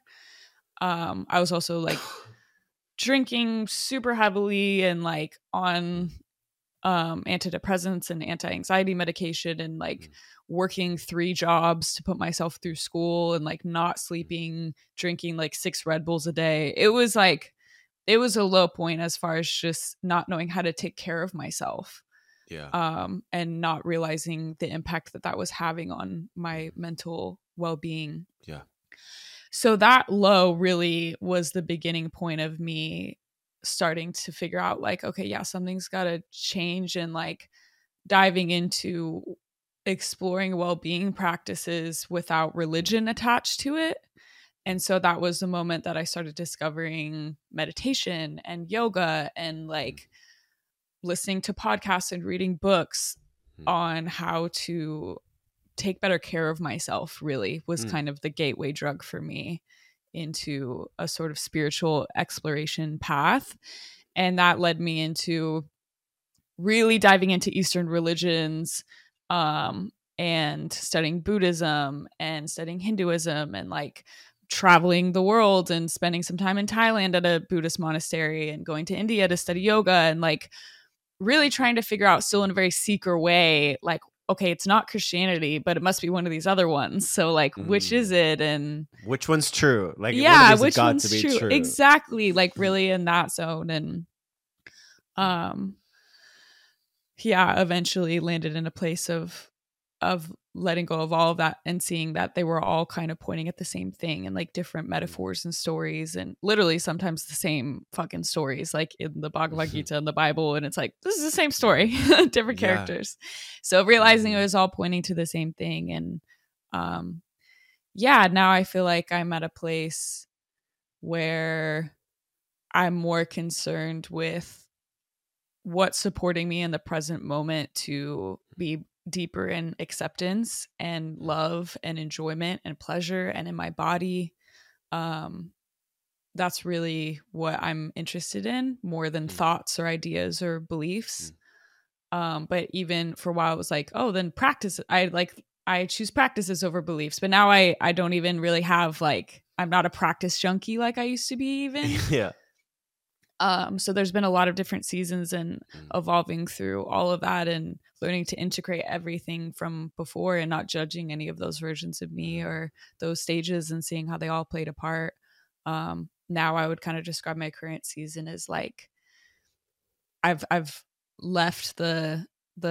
[SPEAKER 2] I was also like drinking super heavily and like on antidepressants and anti-anxiety medication, and like working 3 jobs to put myself through school, and like not sleeping, drinking like 6 Red Bulls a day. It was a low point as far as just not knowing how to take care of myself. And not realizing the impact that was having on my mental well-being. So that low really was the beginning point of me starting to figure out like, okay, yeah, something's got to change, and like diving into exploring well-being practices without religion attached to it. And so that was the moment that I started discovering meditation and yoga and like listening to podcasts and reading books on how to take better care of myself. Really was kind of the gateway drug for me into a sort of spiritual exploration path. And that led me into really diving into Eastern religions, and studying Buddhism and studying Hinduism, and like traveling the world and spending some time in Thailand at a Buddhist monastery and going to India to study yoga and like really trying to figure out, still in a very seeker way, like, okay, it's not Christianity, but it must be one of these other ones. So like, which is it? And
[SPEAKER 1] which one's true? Like,
[SPEAKER 2] yeah, which one's true? Exactly. Like really in that zone. And yeah, eventually landed in a place of letting go of all of that and seeing that they were all kind of pointing at the same thing and like different metaphors and stories, and literally sometimes the same fucking stories, like in the Bhagavad Gita and the Bible. And it's like, this is the same story, different characters. So realizing it was all pointing to the same thing. And yeah, now I feel like I'm at a place where I'm more concerned with what's supporting me in the present moment to be deeper in acceptance and love and enjoyment and pleasure and in my body. That's really what I'm interested in, more than thoughts or ideas or beliefs. But even for a while it was like, oh, then practice. I choose practices over beliefs, but now I don't even really have like, I'm not a practice junkie like I used to be even.
[SPEAKER 1] Yeah.
[SPEAKER 2] So there's been a lot of different seasons and evolving through all of that and learning to integrate everything from before and not judging any of those versions of me or those stages and seeing how they all played a part. Now I would kind of describe my current season as like, I've left the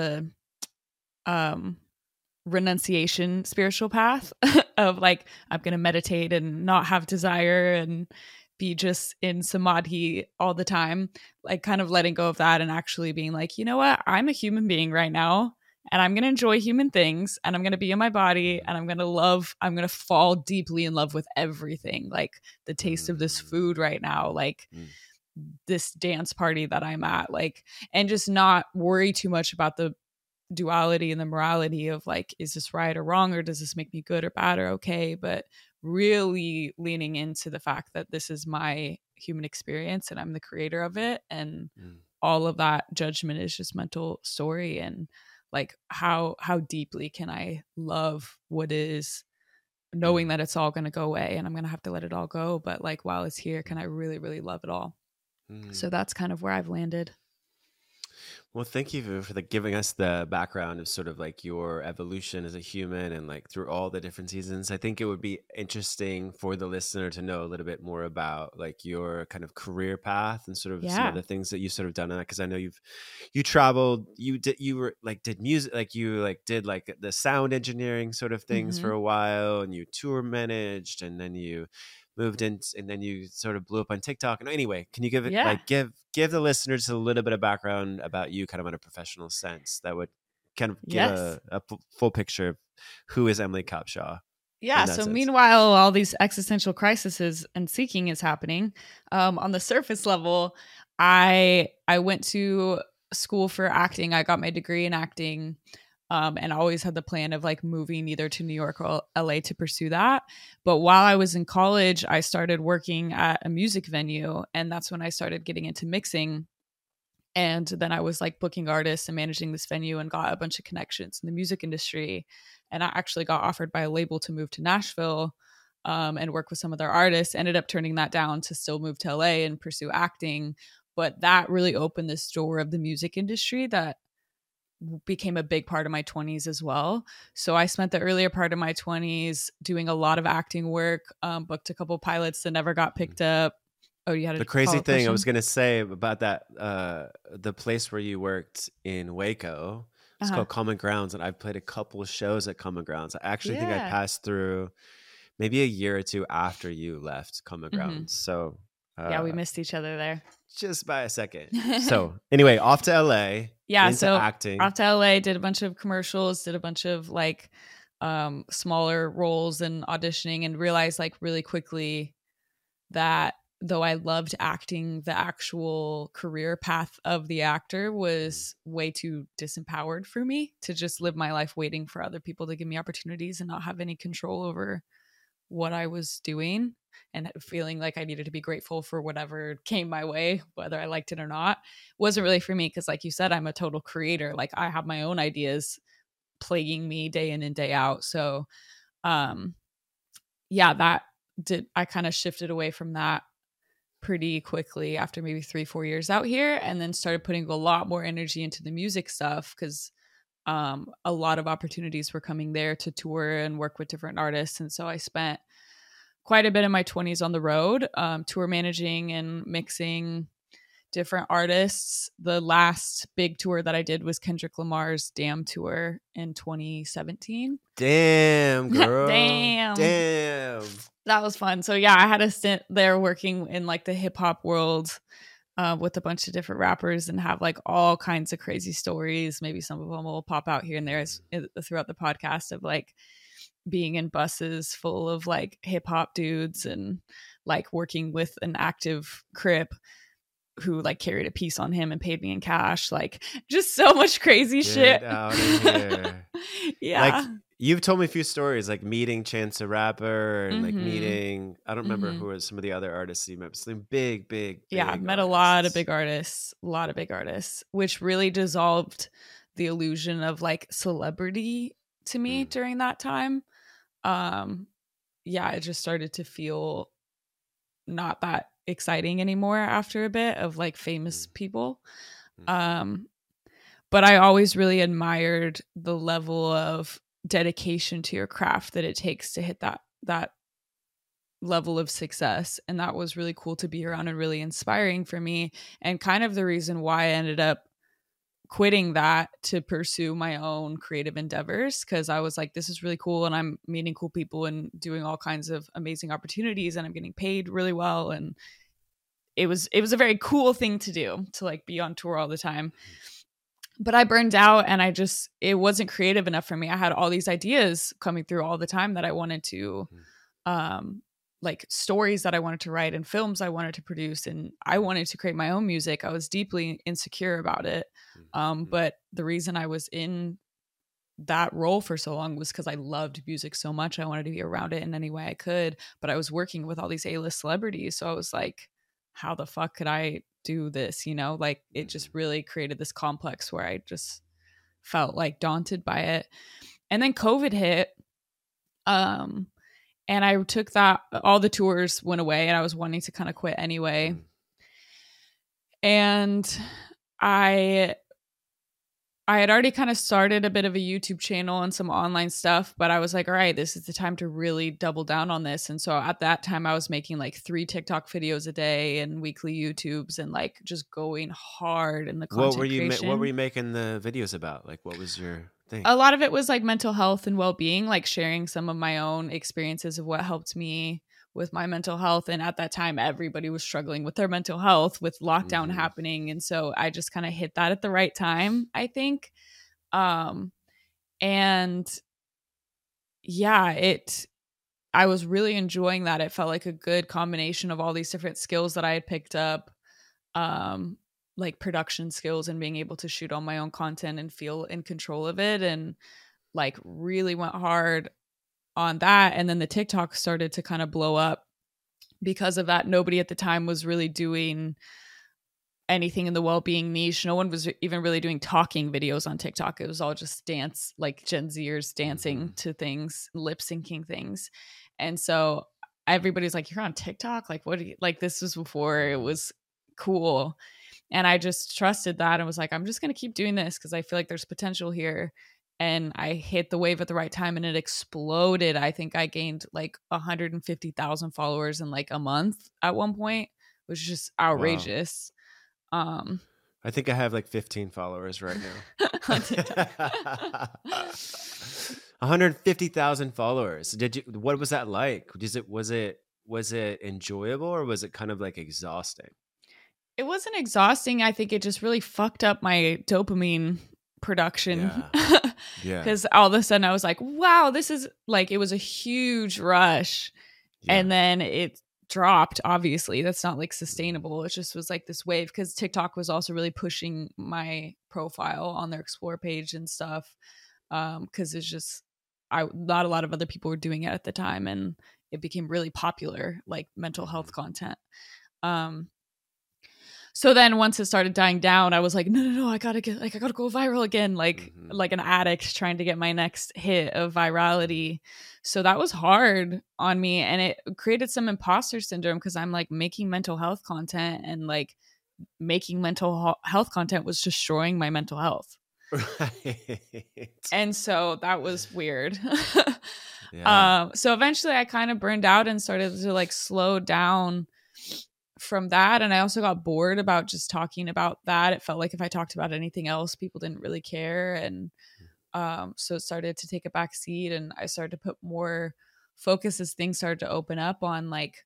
[SPEAKER 2] renunciation spiritual path of like, I'm going to meditate and not have desire and be just in samadhi all the time, like kind of letting go of that and actually being like, you know what, I'm a human being right now and I'm going to enjoy human things and I'm going to be in my body and I'm going to fall deeply in love with everything, like the taste of this food right now, like this dance party that I'm at, like, and just not worry too much about the duality and the morality of like, is this right or wrong, or does this make me good or bad or okay, but really leaning into the fact that this is my human experience and I'm the creator of it, and all of that judgment is just mental story. And like, how deeply can I love what is, knowing that it's all going to go away and I'm going to have to let it all go, but like while it's here, can I really, really love it all? So that's kind of where I've landed.
[SPEAKER 1] Well, thank you for giving us the background of sort of like your evolution as a human and like through all the different seasons. I think it would be interesting for the listener to know a little bit more about like your kind of career path and sort of some of the things that you sort of done. Because I know you traveled, you did music, like you like did like the sound engineering sort of things for a while, and you tour managed, and then you moved in, and then you sort of blew up on TikTok. And anyway, can you give it like give the listeners a little bit of background about you kind of in a professional sense that would kind of give a full picture of who is Emily Copshaw?
[SPEAKER 2] Yeah. So meanwhile, all these existential crises and seeking is happening. On the surface level, I went to school for acting. I got my degree in acting. And always had the plan of like moving either to New York or LA to pursue that. But while I was in college, I started working at a music venue, and that's when I started getting into mixing. And then I was like booking artists and managing this venue and got a bunch of connections in the music industry. And I actually got offered by a label to move to Nashville and work with some of their artists. Ended up turning that down to still move to LA and pursue acting. But that really opened this door of the music industry that became a big part of my 20s as well. So I spent the earlier part of my 20s doing a lot of acting work, booked a couple pilots that never got picked up. Oh, you had
[SPEAKER 1] the crazy thing I was going to say about that, the place where you worked in Waco, it's called Common Grounds, and I've played a couple of shows at Common Grounds. I actually think I passed through maybe a year or two after you left Common Grounds. So
[SPEAKER 2] yeah, we missed each other there.
[SPEAKER 1] Just by a second. So anyway, off to LA.
[SPEAKER 2] Yeah,
[SPEAKER 1] into
[SPEAKER 2] so
[SPEAKER 1] acting.
[SPEAKER 2] Off to LA, did a bunch of commercials, did a bunch of like smaller roles and auditioning, and realized like really quickly that though I loved acting, the actual career path of the actor was way too disempowered for me to just live my life waiting for other people to give me opportunities and not have any control over what I was doing, and feeling like I needed to be grateful for whatever came my way, whether I liked it or not. Wasn't really for me, because like you said, I'm a total creator. Like I have my own ideas plaguing me day in and day out. So yeah, I kind of shifted away from that pretty quickly after maybe 3-4 years out here, and then started putting a lot more energy into the music stuff because a lot of opportunities were coming there to tour and work with different artists. And so I spent quite a bit of my 20s on the road, tour managing and mixing different artists. The last big tour that I did was Kendrick Lamar's Damn tour in 2017.
[SPEAKER 1] Damn, girl.
[SPEAKER 2] Damn. That was fun. So yeah, I had a stint there working in like the hip hop world with a bunch of different rappers and have like all kinds of crazy stories. Maybe some of them will pop out here and there throughout the podcast of like being in buses full of like hip hop dudes and like working with an active Crip who like carried a piece on him and paid me in cash. Like just so much crazy shit.
[SPEAKER 1] Out of here.
[SPEAKER 2] Yeah.
[SPEAKER 1] Like you've told me a few stories, like meeting Chance the Rapper and like meeting, I don't remember who were some of the other artists you met. Some big
[SPEAKER 2] yeah, I've met a lot of big artists, which really dissolved the illusion of like celebrity to me during that time. Yeah, it just started to feel not that exciting anymore after a bit of like famous people. But I always really admired the level of dedication to your craft that it takes to hit that level of success. And that was really cool to be around and really inspiring for me, and kind of the reason why I ended up quitting that to pursue my own creative endeavors, because I was like, this is really cool and I'm meeting cool people and doing all kinds of amazing opportunities and I'm getting paid really well, and it was a very cool thing to do, to like be on tour all the time. But I burned out and it wasn't creative enough for me. I had all these ideas coming through all the time that I wanted to like stories that I wanted to write and films I wanted to produce, and I wanted to create my own music. I was deeply insecure about it. But the reason I was in that role for so long was because I loved music so much. I wanted to be around it in any way I could, but I was working with all these A-list celebrities. So I was like, how the fuck could I do this? You know, like it just really created this complex where I just felt like daunted by it. And then COVID hit. And I took that, all the tours went away and I was wanting to kind of quit anyway. And I had already kind of started a bit of a YouTube channel and some online stuff, but I was like, all right, this is the time to really double down on this. And so at that time I was making like 3 TikTok videos a day and weekly YouTubes and like just going hard in the content creation.
[SPEAKER 1] What were you making the videos about? Like, what was your thing?
[SPEAKER 2] A lot of it was like mental health and well-being, like sharing some of my own experiences of what helped me with my mental health. And at that time, everybody was struggling with their mental health with lockdown happening. And so I just kind of hit that at the right time, I think. And yeah, I was really enjoying that. It felt like a good combination of all these different skills that I had picked up, like production skills and being able to shoot all my own content and feel in control of it, and like really went hard on that. And then the TikTok started to kind of blow up because of that. Nobody at the time was really doing anything in the well-being niche. No one was even really doing talking videos on TikTok. It was all just dance, like Gen Zers dancing to things, lip syncing things. And so everybody's like, you're on TikTok? Like, what do you, like, this was before it was cool. And I just trusted that and was like, I'm just going to keep doing this because I feel like there's potential here. And I hit the wave at the right time and it exploded. I think I gained like 150,000 followers in like a month at one point, which is just outrageous.
[SPEAKER 1] Wow. I think I have like 15 followers right now. 150,000 followers. What was that like? Was it enjoyable or was it kind of like exhausting?
[SPEAKER 2] It wasn't exhausting. I think it just really fucked up my dopamine production. Yeah. Because all of a sudden I was like, wow, this is like, it was a huge rush. Yeah. And then it dropped. Obviously that's not like sustainable. It just was like this wave, because TikTok was also really pushing my profile on their explore page and stuff, because it's just not a lot of other people were doing it at the time, and it became really popular, like mental health content. So then once it started dying down, I was like, no, I gotta go viral again, like an addict trying to get my next hit of virality. So that was hard on me, and it created some imposter syndrome because I'm like making mental health content, and like making mental health content was destroying my mental health.
[SPEAKER 1] Right.
[SPEAKER 2] And so that was weird.
[SPEAKER 1] Yeah.
[SPEAKER 2] So eventually I kind of burned out and started to like slow down from that. And I also got bored about just talking about that. It felt like if I talked about anything else, people didn't really care. And so it started to take a back seat, and I started to put more focus as things started to open up on like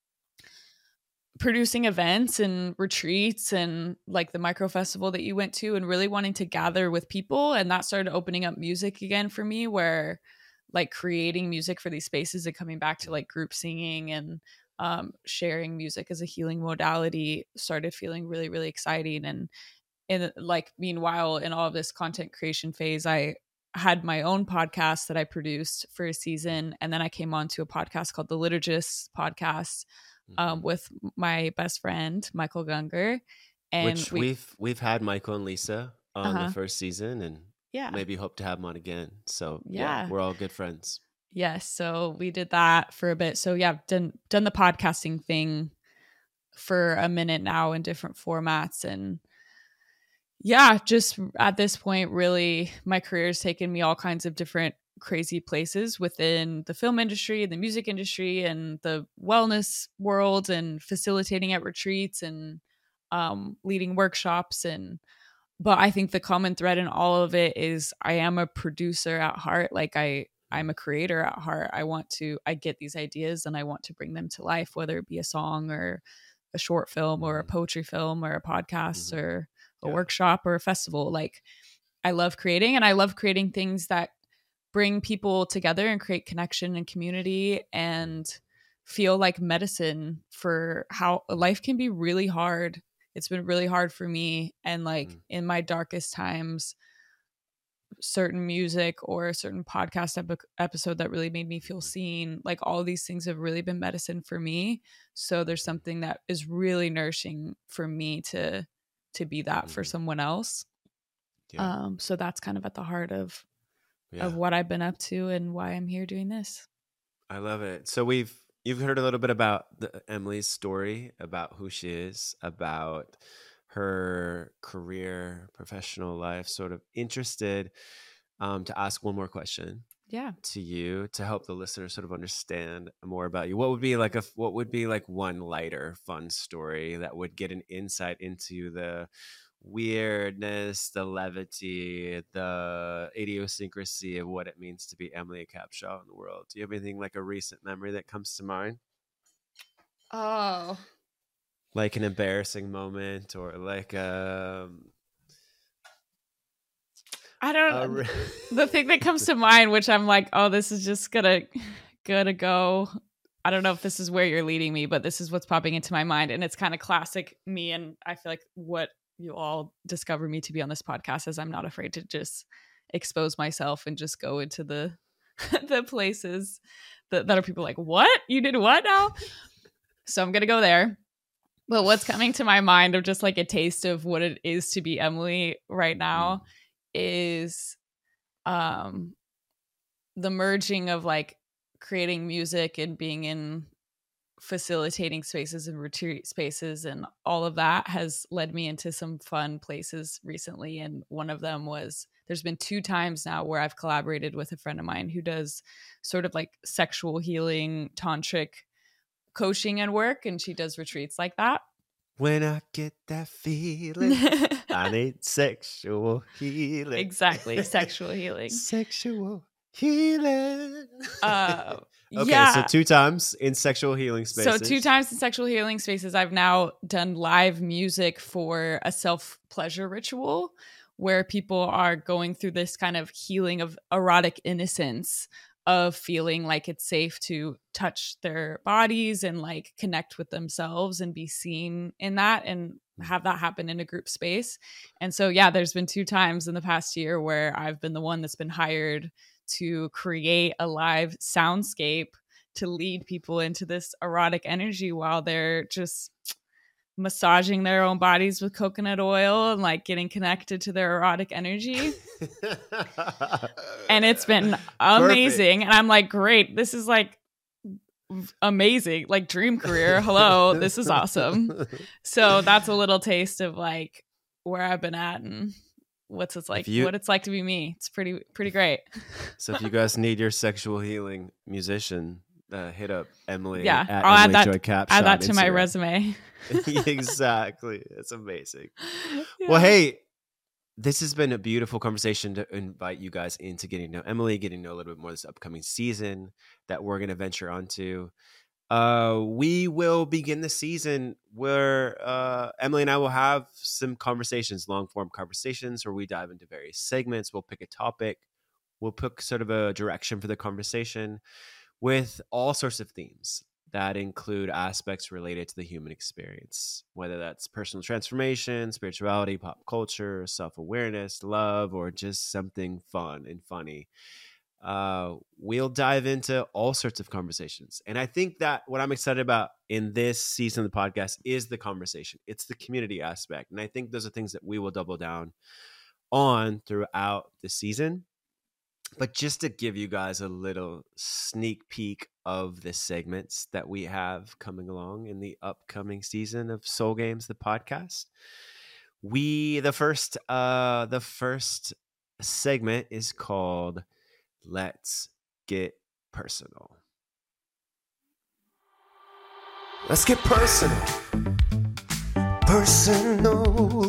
[SPEAKER 2] producing events and retreats and like the micro festival that you went to, and really wanting to gather with people. And that started opening up music again for me, where like creating music for these spaces and coming back to like group singing and sharing music as a healing modality started feeling really, really exciting. And in like, meanwhile, in all of this content creation phase, I had my own podcast that I produced for a season. And then I came on to a podcast called The Liturgists Podcast with my best friend, Michael Gungor. And
[SPEAKER 1] which we've had Michael and Lisa on the first season, and maybe hope to have them on again. So yeah, we're all good friends.
[SPEAKER 2] Yes. So we did that for a bit. So yeah, I've done the podcasting thing for a minute now in different formats. And yeah, just at this point, really, my career has taken me all kinds of different crazy places within the film industry, the music industry, and the wellness world, and facilitating at retreats and leading workshops. But I think the common thread in all of it is I am a producer at heart. Like I'm a creator at heart. I get these ideas and I want to bring them to life, whether it be a song or a short film or a poetry film or a podcast or a workshop or a festival. Like I love creating, and I love creating things that bring people together and create connection and community and feel like medicine for how life can be really hard. It's been really hard for me. And like in my darkest times, certain music or a certain podcast episode that really made me feel seen, like all of these things have really been medicine for me. So there's something that is really nourishing for me to be that for someone else. So that's kind of at the heart of what I've been up to and why I'm here doing this.
[SPEAKER 1] I love it. So you've heard a little bit about Emily's story, about who she is, about her career, professional life. Sort of interested to ask one more question. To you, to help the listener sort of understand more about you. What would be like one lighter, fun story that would get an insight into the weirdness, the levity, the idiosyncrasy of what it means to be Emily Capshaw in the world? Do you have anything like a recent memory that comes to mind?
[SPEAKER 2] Oh,
[SPEAKER 1] like an embarrassing moment, or like
[SPEAKER 2] I don't know. The thing that comes to mind, which I'm like, oh, this is just gonna go. I don't know if this is where you're leading me, but this is what's popping into my mind. And it's kind of classic me. And I feel like what you all discover me to be on this podcast is I'm not afraid to just expose myself and just go into the the places that are people like, what? You did what now? So I'm going to go there. But what's coming to my mind of just like a taste of what it is to be Emily right now is the merging of like creating music and being in facilitating spaces and retreat spaces, and all of that has led me into some fun places recently. And one of them was, there's been 2 times now where I've collaborated with a friend of mine who does sort of like sexual healing, tantric coaching and work, and she does retreats like that.
[SPEAKER 1] When I get that feeling, I need sexual healing.
[SPEAKER 2] Exactly, sexual healing.
[SPEAKER 1] Sexual healing. Okay,
[SPEAKER 2] yeah.
[SPEAKER 1] So 2 times in sexual healing spaces.
[SPEAKER 2] So 2 times in sexual healing spaces. I've now done live music for a self-pleasure ritual where people are going through this kind of healing of erotic innocence, of feeling like it's safe to touch their bodies and like connect with themselves and be seen in that, and have that happen in a group space. And so, yeah, there's been 2 times in the past year where I've been the one that's been hired to create a live soundscape to lead people into this erotic energy while they're just massaging their own bodies with coconut oil and like getting connected to their erotic energy. And it's been amazing. Perfect. And I'm like, great, this is like amazing, like dream career. Hello, this is awesome. So that's a little taste of like where I've been at and what it's like to be me. It's pretty great.
[SPEAKER 1] So if you guys need your sexual healing musician, hit up Emily.
[SPEAKER 2] Yeah,
[SPEAKER 1] I'll add that
[SPEAKER 2] to my resume.
[SPEAKER 1] Exactly. It's amazing. Yeah. Well, hey, this has been a beautiful conversation to invite you guys into getting to know Emily, getting to know a little bit more of this upcoming season that we're going to venture onto. We will begin the season where Emily and I will have some conversations, long form conversations where we dive into various segments. We'll pick a topic. We'll pick sort of a direction for the conversation with all sorts of themes that include aspects related to the human experience, whether that's personal transformation, spirituality, pop culture, self-awareness, love, or just something fun and funny. We'll dive into all sorts of conversations. And I think that what I'm excited about in this season of the podcast is the conversation. It's the community aspect. And I think those are things that we will double down on throughout the season. But just to give you guys a little sneak peek of the segments that we have coming along in the upcoming season of Soul Games, the podcast, the first segment is called Let's Get Personal. Let's get personal. Personal.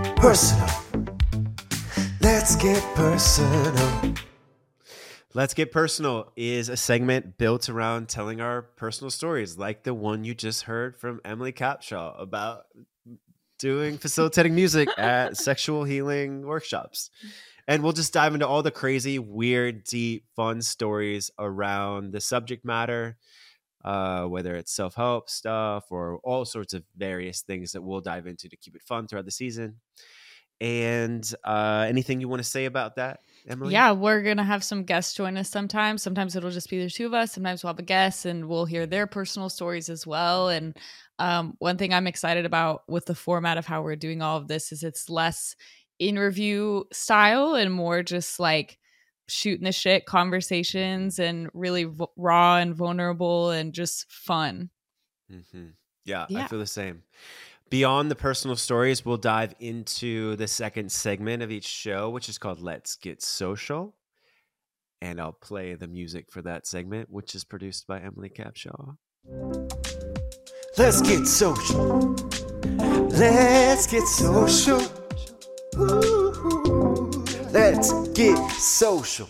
[SPEAKER 1] Let's get personal. Let's Get Personal is a segment built around telling our personal stories, like the one you just heard from Emily Capshaw about facilitating music at sexual healing workshops. And we'll just dive into all the crazy, weird, deep, fun stories around the subject matter, whether it's self-help stuff or all sorts of various things that we'll dive into to keep it fun throughout the season. And anything you want to say about that, Emily?
[SPEAKER 2] Yeah, we're going to have some guests join us sometimes. Sometimes it'll just be the two of us. Sometimes we'll have a guest and we'll hear their personal stories as well. And one thing I'm excited about with the format of how we're doing all of this is it's less interview style and more just like shooting the shit conversations and really raw and vulnerable and just fun.
[SPEAKER 1] Mm-hmm. Yeah, I feel the same. Beyond the personal stories, we'll dive into the second segment of each show, which is called Let's Get Social. And I'll play the music for that segment, which is produced by Emily Capshaw. Let's get social. Let's get social. Ooh, let's get social.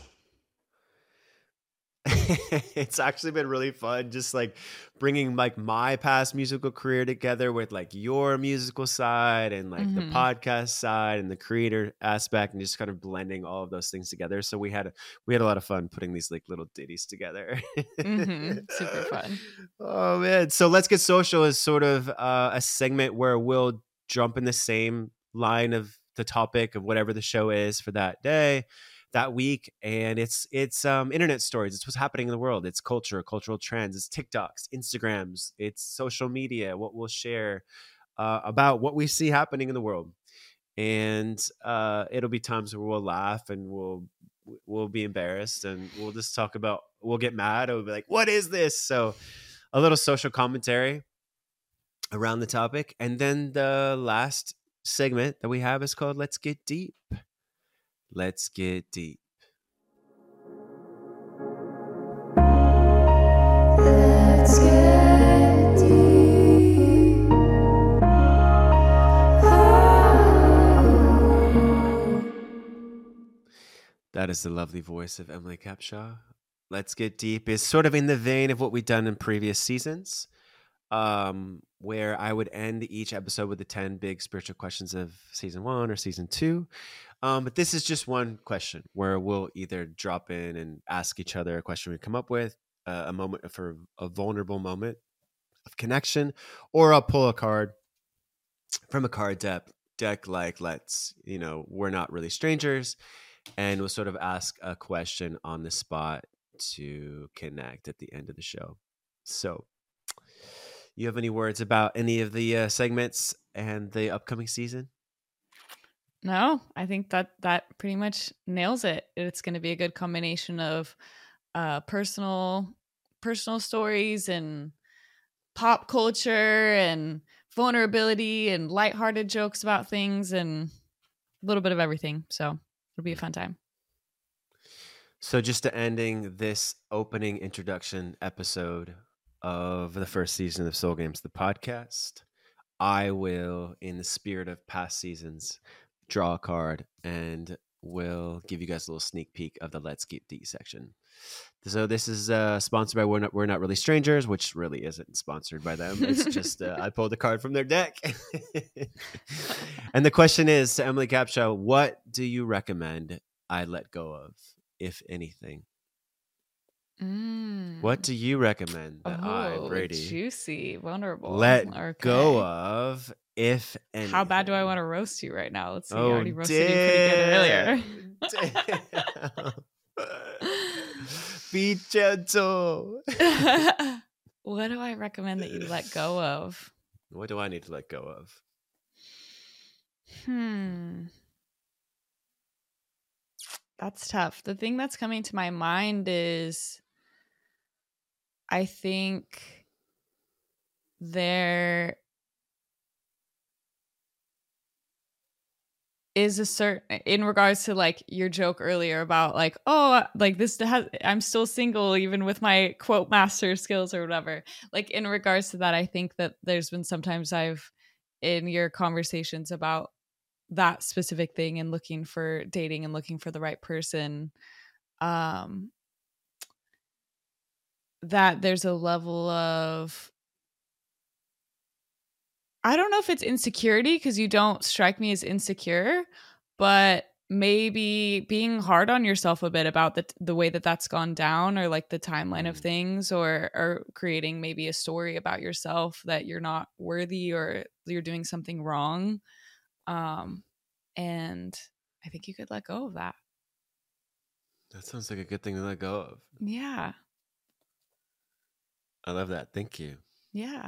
[SPEAKER 1] It's actually been really fun just like bringing like my past musical career together with like your musical side and like the podcast side and the creator aspect and just kind of blending all of those things together. So we had a lot of fun putting these like little ditties together.
[SPEAKER 2] Super fun.
[SPEAKER 1] Oh man. So Let's Get Social is sort of a segment where we'll jump in the same line of the topic of whatever the show is for that day, that week, and it's internet stories. It's what's happening in the world. It's culture, cultural trends. It's TikToks, Instagrams. It's social media. What we'll share about what we see happening in the world, and it'll be times where we'll laugh and we'll be embarrassed and we'll just talk about. We'll get mad. Or we'll be like, "What is this?" So a little social commentary around the topic, and then the last segment that we have is called Let's Get Deep. Let's get deep. Let's get deep. That is the lovely voice of Emily Capshaw. Let's Get Deep is sort of in the vein of what we've done in previous seasons, where I would end each episode with the 10 big spiritual questions of season 1 or season 2. But this is just one question where we'll either drop in and ask each other a question we come up with, a moment for a vulnerable moment of connection, or I'll pull a card from a card deck like we're not really strangers, and we'll sort of ask a question on the spot to connect at the end of the show. So you have any words about any of the segments and the upcoming season?
[SPEAKER 2] No, I think that pretty much nails it. It's going to be a good combination of personal stories and pop culture and vulnerability and lighthearted jokes about things and a little bit of everything. So it'll be a fun time.
[SPEAKER 1] So just to ending this opening introduction episode of the first season of Soul Games, the podcast, I will, in the spirit of past seasons, draw a card and will give you guys a little sneak peek of the Let's Get Deep section. So this is sponsored by We're Not Really Strangers, which really isn't sponsored by them. It's just I pulled a card from their deck. And the question is to Emily Capshaw, what do you recommend I let go of, if anything? What do you recommend that I, Brady,
[SPEAKER 2] juicy, vulnerable,
[SPEAKER 1] let go of, if anything?
[SPEAKER 2] How bad do I want to roast you right now? Let's see. I already roasted you pretty good earlier.
[SPEAKER 1] Be gentle.
[SPEAKER 2] What do I recommend that you let go of?
[SPEAKER 1] What do I need to let go of?
[SPEAKER 2] That's tough. The thing that's coming to my mind is I think there is a certain, in regards to like your joke earlier about like, oh, like I'm still single even with my quote master skills or whatever. Like in regards to that, I think that there's been sometimes in your conversations about that specific thing and looking for dating and looking for the right person, that there's a level of, I don't know if it's insecurity, because you don't strike me as insecure, but maybe being hard on yourself a bit about the way that's gone down, or like the timeline of things, or creating maybe a story about yourself that you're not worthy or you're doing something wrong. And I think you could let go of that.
[SPEAKER 1] That sounds like a good thing to let go of.
[SPEAKER 2] Yeah.
[SPEAKER 1] I love that. Thank you.
[SPEAKER 2] Yeah.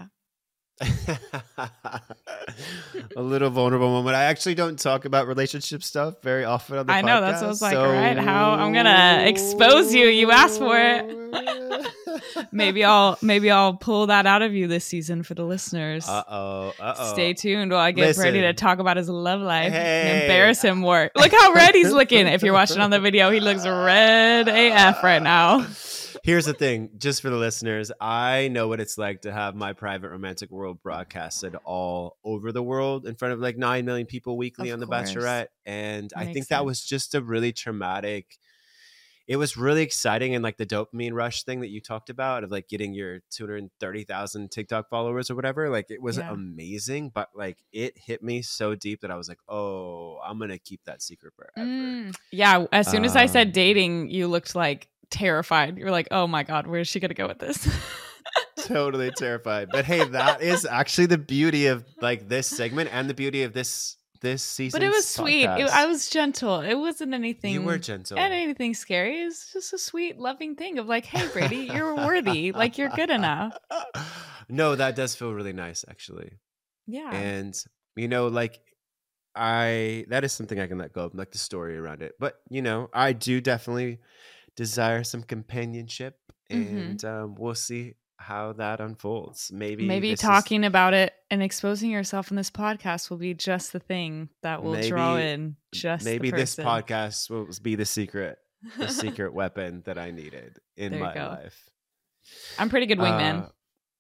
[SPEAKER 1] A little vulnerable moment. I actually don't talk about relationship stuff very often on the podcast.
[SPEAKER 2] I know, that's what I was like, all right, how I'm gonna expose you. You asked for it. Maybe I'll pull that out of you this season for the listeners. Stay tuned while I get ready to talk about his love life and embarrass him more. Look how red he's looking. If you're watching on the video, he looks red AF right now.
[SPEAKER 1] Here's the thing, just for the listeners, I know what it's like to have my private romantic world broadcasted all over the world in front of like 9 million people weekly on The Bachelorette. And I think that was just a really traumatic, it was really exciting. And like the dopamine rush thing that you talked about of like getting your 230,000 TikTok followers or whatever, like it was amazing. But like it hit me so deep that I was like, oh, I'm going to keep that secret forever.
[SPEAKER 2] Yeah. As soon as I said dating, you looked like terrified. You're like, oh my God, where's she gonna go with this?
[SPEAKER 1] Totally terrified. But hey, that is actually the beauty of like this segment and the beauty of this season.
[SPEAKER 2] But it was sweet. I was gentle. It wasn't anything.
[SPEAKER 1] You were gentle.
[SPEAKER 2] And anything scary. It's just a sweet, loving thing of like, hey, Brady, you're worthy. Like you're good enough.
[SPEAKER 1] No, that does feel really nice, actually.
[SPEAKER 2] Yeah.
[SPEAKER 1] And you know, like that is something I can let go of, like the story around it. But you know, I do definitely desire some companionship, and we'll see how that unfolds. Maybe
[SPEAKER 2] talking about it and exposing yourself in this podcast will be just the thing that will draw in just
[SPEAKER 1] maybe
[SPEAKER 2] the person.
[SPEAKER 1] This podcast will be the secret weapon that I needed in my life.
[SPEAKER 2] I'm pretty good wingman.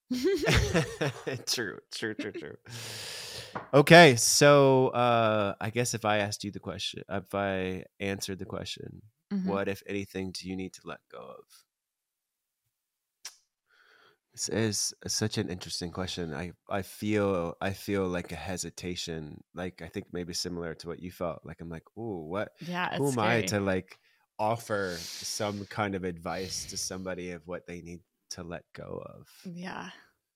[SPEAKER 1] True. Okay, so I guess if I answered the question, what, if anything, do you need to let go of? This is such an interesting question. I feel like a hesitation. Like I think maybe similar to what you felt. Like I'm like, ooh, what?
[SPEAKER 2] Yeah,
[SPEAKER 1] who am I to like offer some kind of advice to somebody of what they need to let go of?
[SPEAKER 2] Yeah.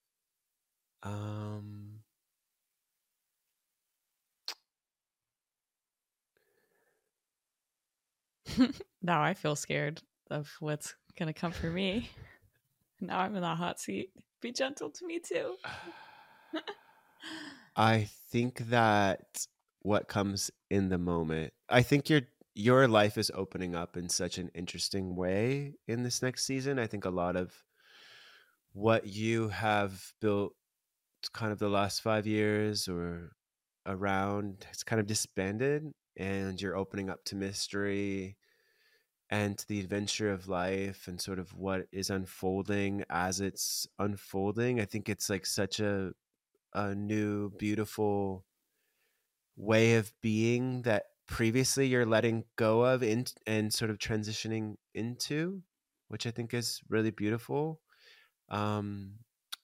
[SPEAKER 2] Now I feel scared of what's gonna come for me. Now I'm in the hot seat. Be gentle to me too.
[SPEAKER 1] I think that what comes in the moment, I think your life is opening up in such an interesting way in this next season. I think a lot of what you have built kind of the last 5 years or around, it's kind of disbanded, and you're opening up to mystery and to the adventure of life and sort of what is unfolding as it's unfolding. I think it's like such a new beautiful way of being that previously you're letting go of and sort of transitioning into, which I think is really beautiful. um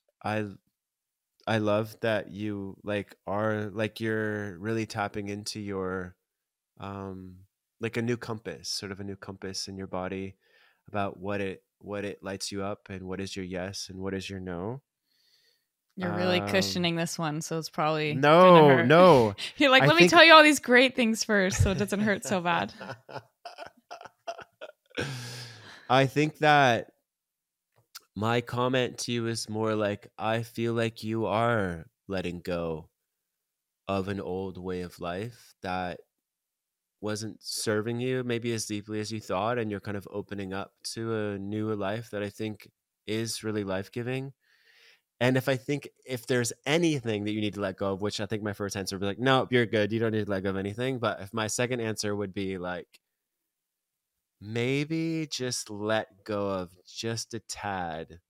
[SPEAKER 1] I love that you like are like you're really tapping into your like a new compass, sort of a new compass in your body about what it lights you up and what is your yes and what is your no.
[SPEAKER 2] You're really cushioning this one, so it's probably
[SPEAKER 1] no
[SPEAKER 2] gonna hurt.
[SPEAKER 1] no
[SPEAKER 2] You're like,
[SPEAKER 1] I
[SPEAKER 2] let me tell you all these great things first so it doesn't hurt so bad.
[SPEAKER 1] I think that my comment to you is more like, I feel like you are letting go of an old way of life that wasn't serving you maybe as deeply as you thought, and you're kind of opening up to a newer life that I think is really life-giving. And if there's anything that you need to let go of, which I think my first answer would be like, no, you're good, you don't need to let go of anything. But if my second answer would be like, maybe just let go of just a tad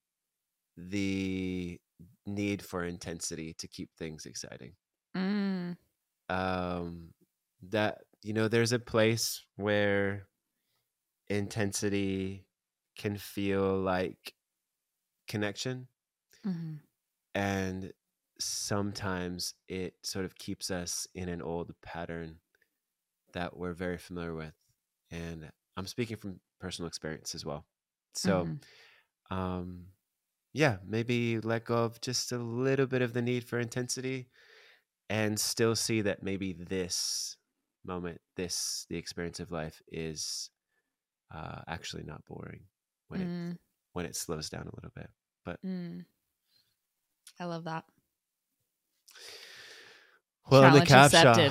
[SPEAKER 1] the need for intensity to keep things exciting. That, there's a place where intensity can feel like connection. And sometimes it sort of keeps us in an old pattern that we're very familiar with. And I'm speaking from personal experience as well. So, yeah, maybe let go of just a little bit of the need for intensity and still see that maybe this moment, the experience of life is actually not boring when it slows down a little bit. But
[SPEAKER 2] I love that.
[SPEAKER 1] Well,
[SPEAKER 2] challenge
[SPEAKER 1] in the capshaw,
[SPEAKER 2] accepted.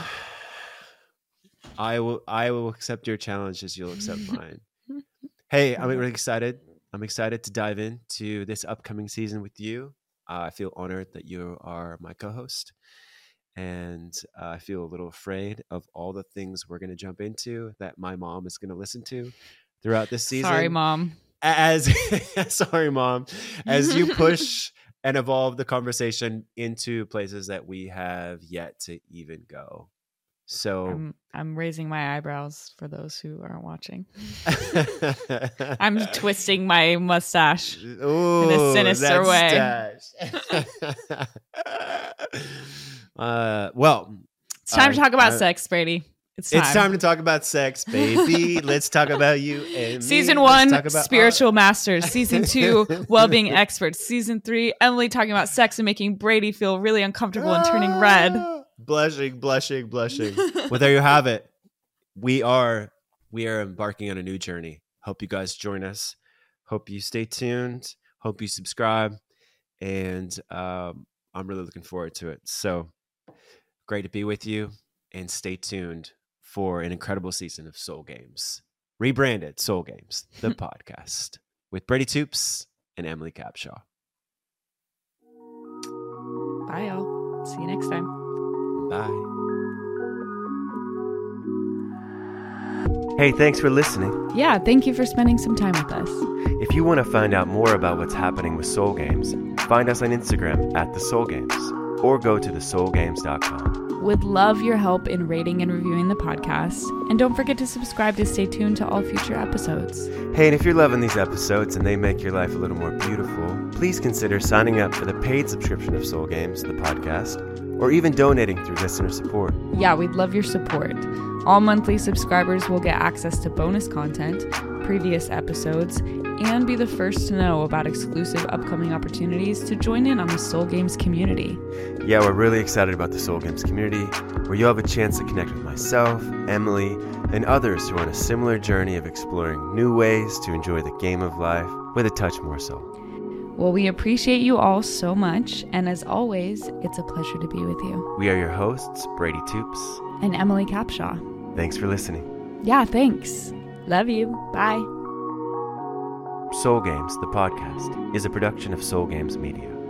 [SPEAKER 1] I will accept your challenge as you'll accept mine. Hey, I'm really excited. I'm excited to dive into this upcoming season with you. I feel honored that you are my co-host, and I feel a little afraid of all the things we're going to jump into that my mom is going to listen to throughout this season.
[SPEAKER 2] Sorry, Mom.
[SPEAKER 1] Sorry, Mom. As you push and evolve the conversation into places that we have yet to even go. So
[SPEAKER 2] I'm raising my eyebrows for those who aren't watching. I'm twisting my mustache in a sinister way.
[SPEAKER 1] Well,
[SPEAKER 2] it's time to talk about sex, Brady. It's time
[SPEAKER 1] to talk about sex, baby. Let's talk about you and me.
[SPEAKER 2] Season 1, spiritual masters. Season 2, well-being experts. Season 3, Emily talking about sex and making Brady feel really uncomfortable and turning red.
[SPEAKER 1] Blushing. Well, there you have it. We are embarking on a new journey. Hope you guys join us. Hope you stay tuned. Hope you subscribe. And I'm really looking forward to it. So great to be with you. And stay tuned for an incredible season of Soul Games. Rebranded Soul Games, the podcast. With Brady Toops and Emily Capshaw.
[SPEAKER 2] Bye, y'all. See you next time.
[SPEAKER 1] Bye. Hey, thanks for listening.
[SPEAKER 2] Yeah, thank you for spending some time with us.
[SPEAKER 1] If you want to find out more about what's happening with Soul Games, find us on Instagram at The Soul Games or go to thesoulgames.com.
[SPEAKER 2] Would love your help in rating and reviewing the podcast. And don't forget to subscribe to stay tuned to all future episodes.
[SPEAKER 1] Hey, and if you're loving these episodes and they make your life a little more beautiful, please consider signing up for the paid subscription of Soul Games, the podcast, or even donating through listener support.
[SPEAKER 2] Yeah, we'd love your support. All monthly subscribers will get access to bonus content, previous episodes, and be the first to know about exclusive upcoming opportunities to join in on the Soul Games community.
[SPEAKER 1] Yeah, we're really excited about the Soul Games community, where you'll have a chance to connect with myself, Emily, and others who are on a similar journey of exploring new ways to enjoy the game of life with a touch more soul.
[SPEAKER 2] Well, we appreciate you all so much. And as always, it's a pleasure to be with you.
[SPEAKER 1] We are your hosts, Brady Toops.
[SPEAKER 2] And Emily Capshaw.
[SPEAKER 1] Thanks for listening.
[SPEAKER 2] Yeah, thanks. Love you. Bye.
[SPEAKER 1] Soul Games, the podcast, is a production of Soul Games Media.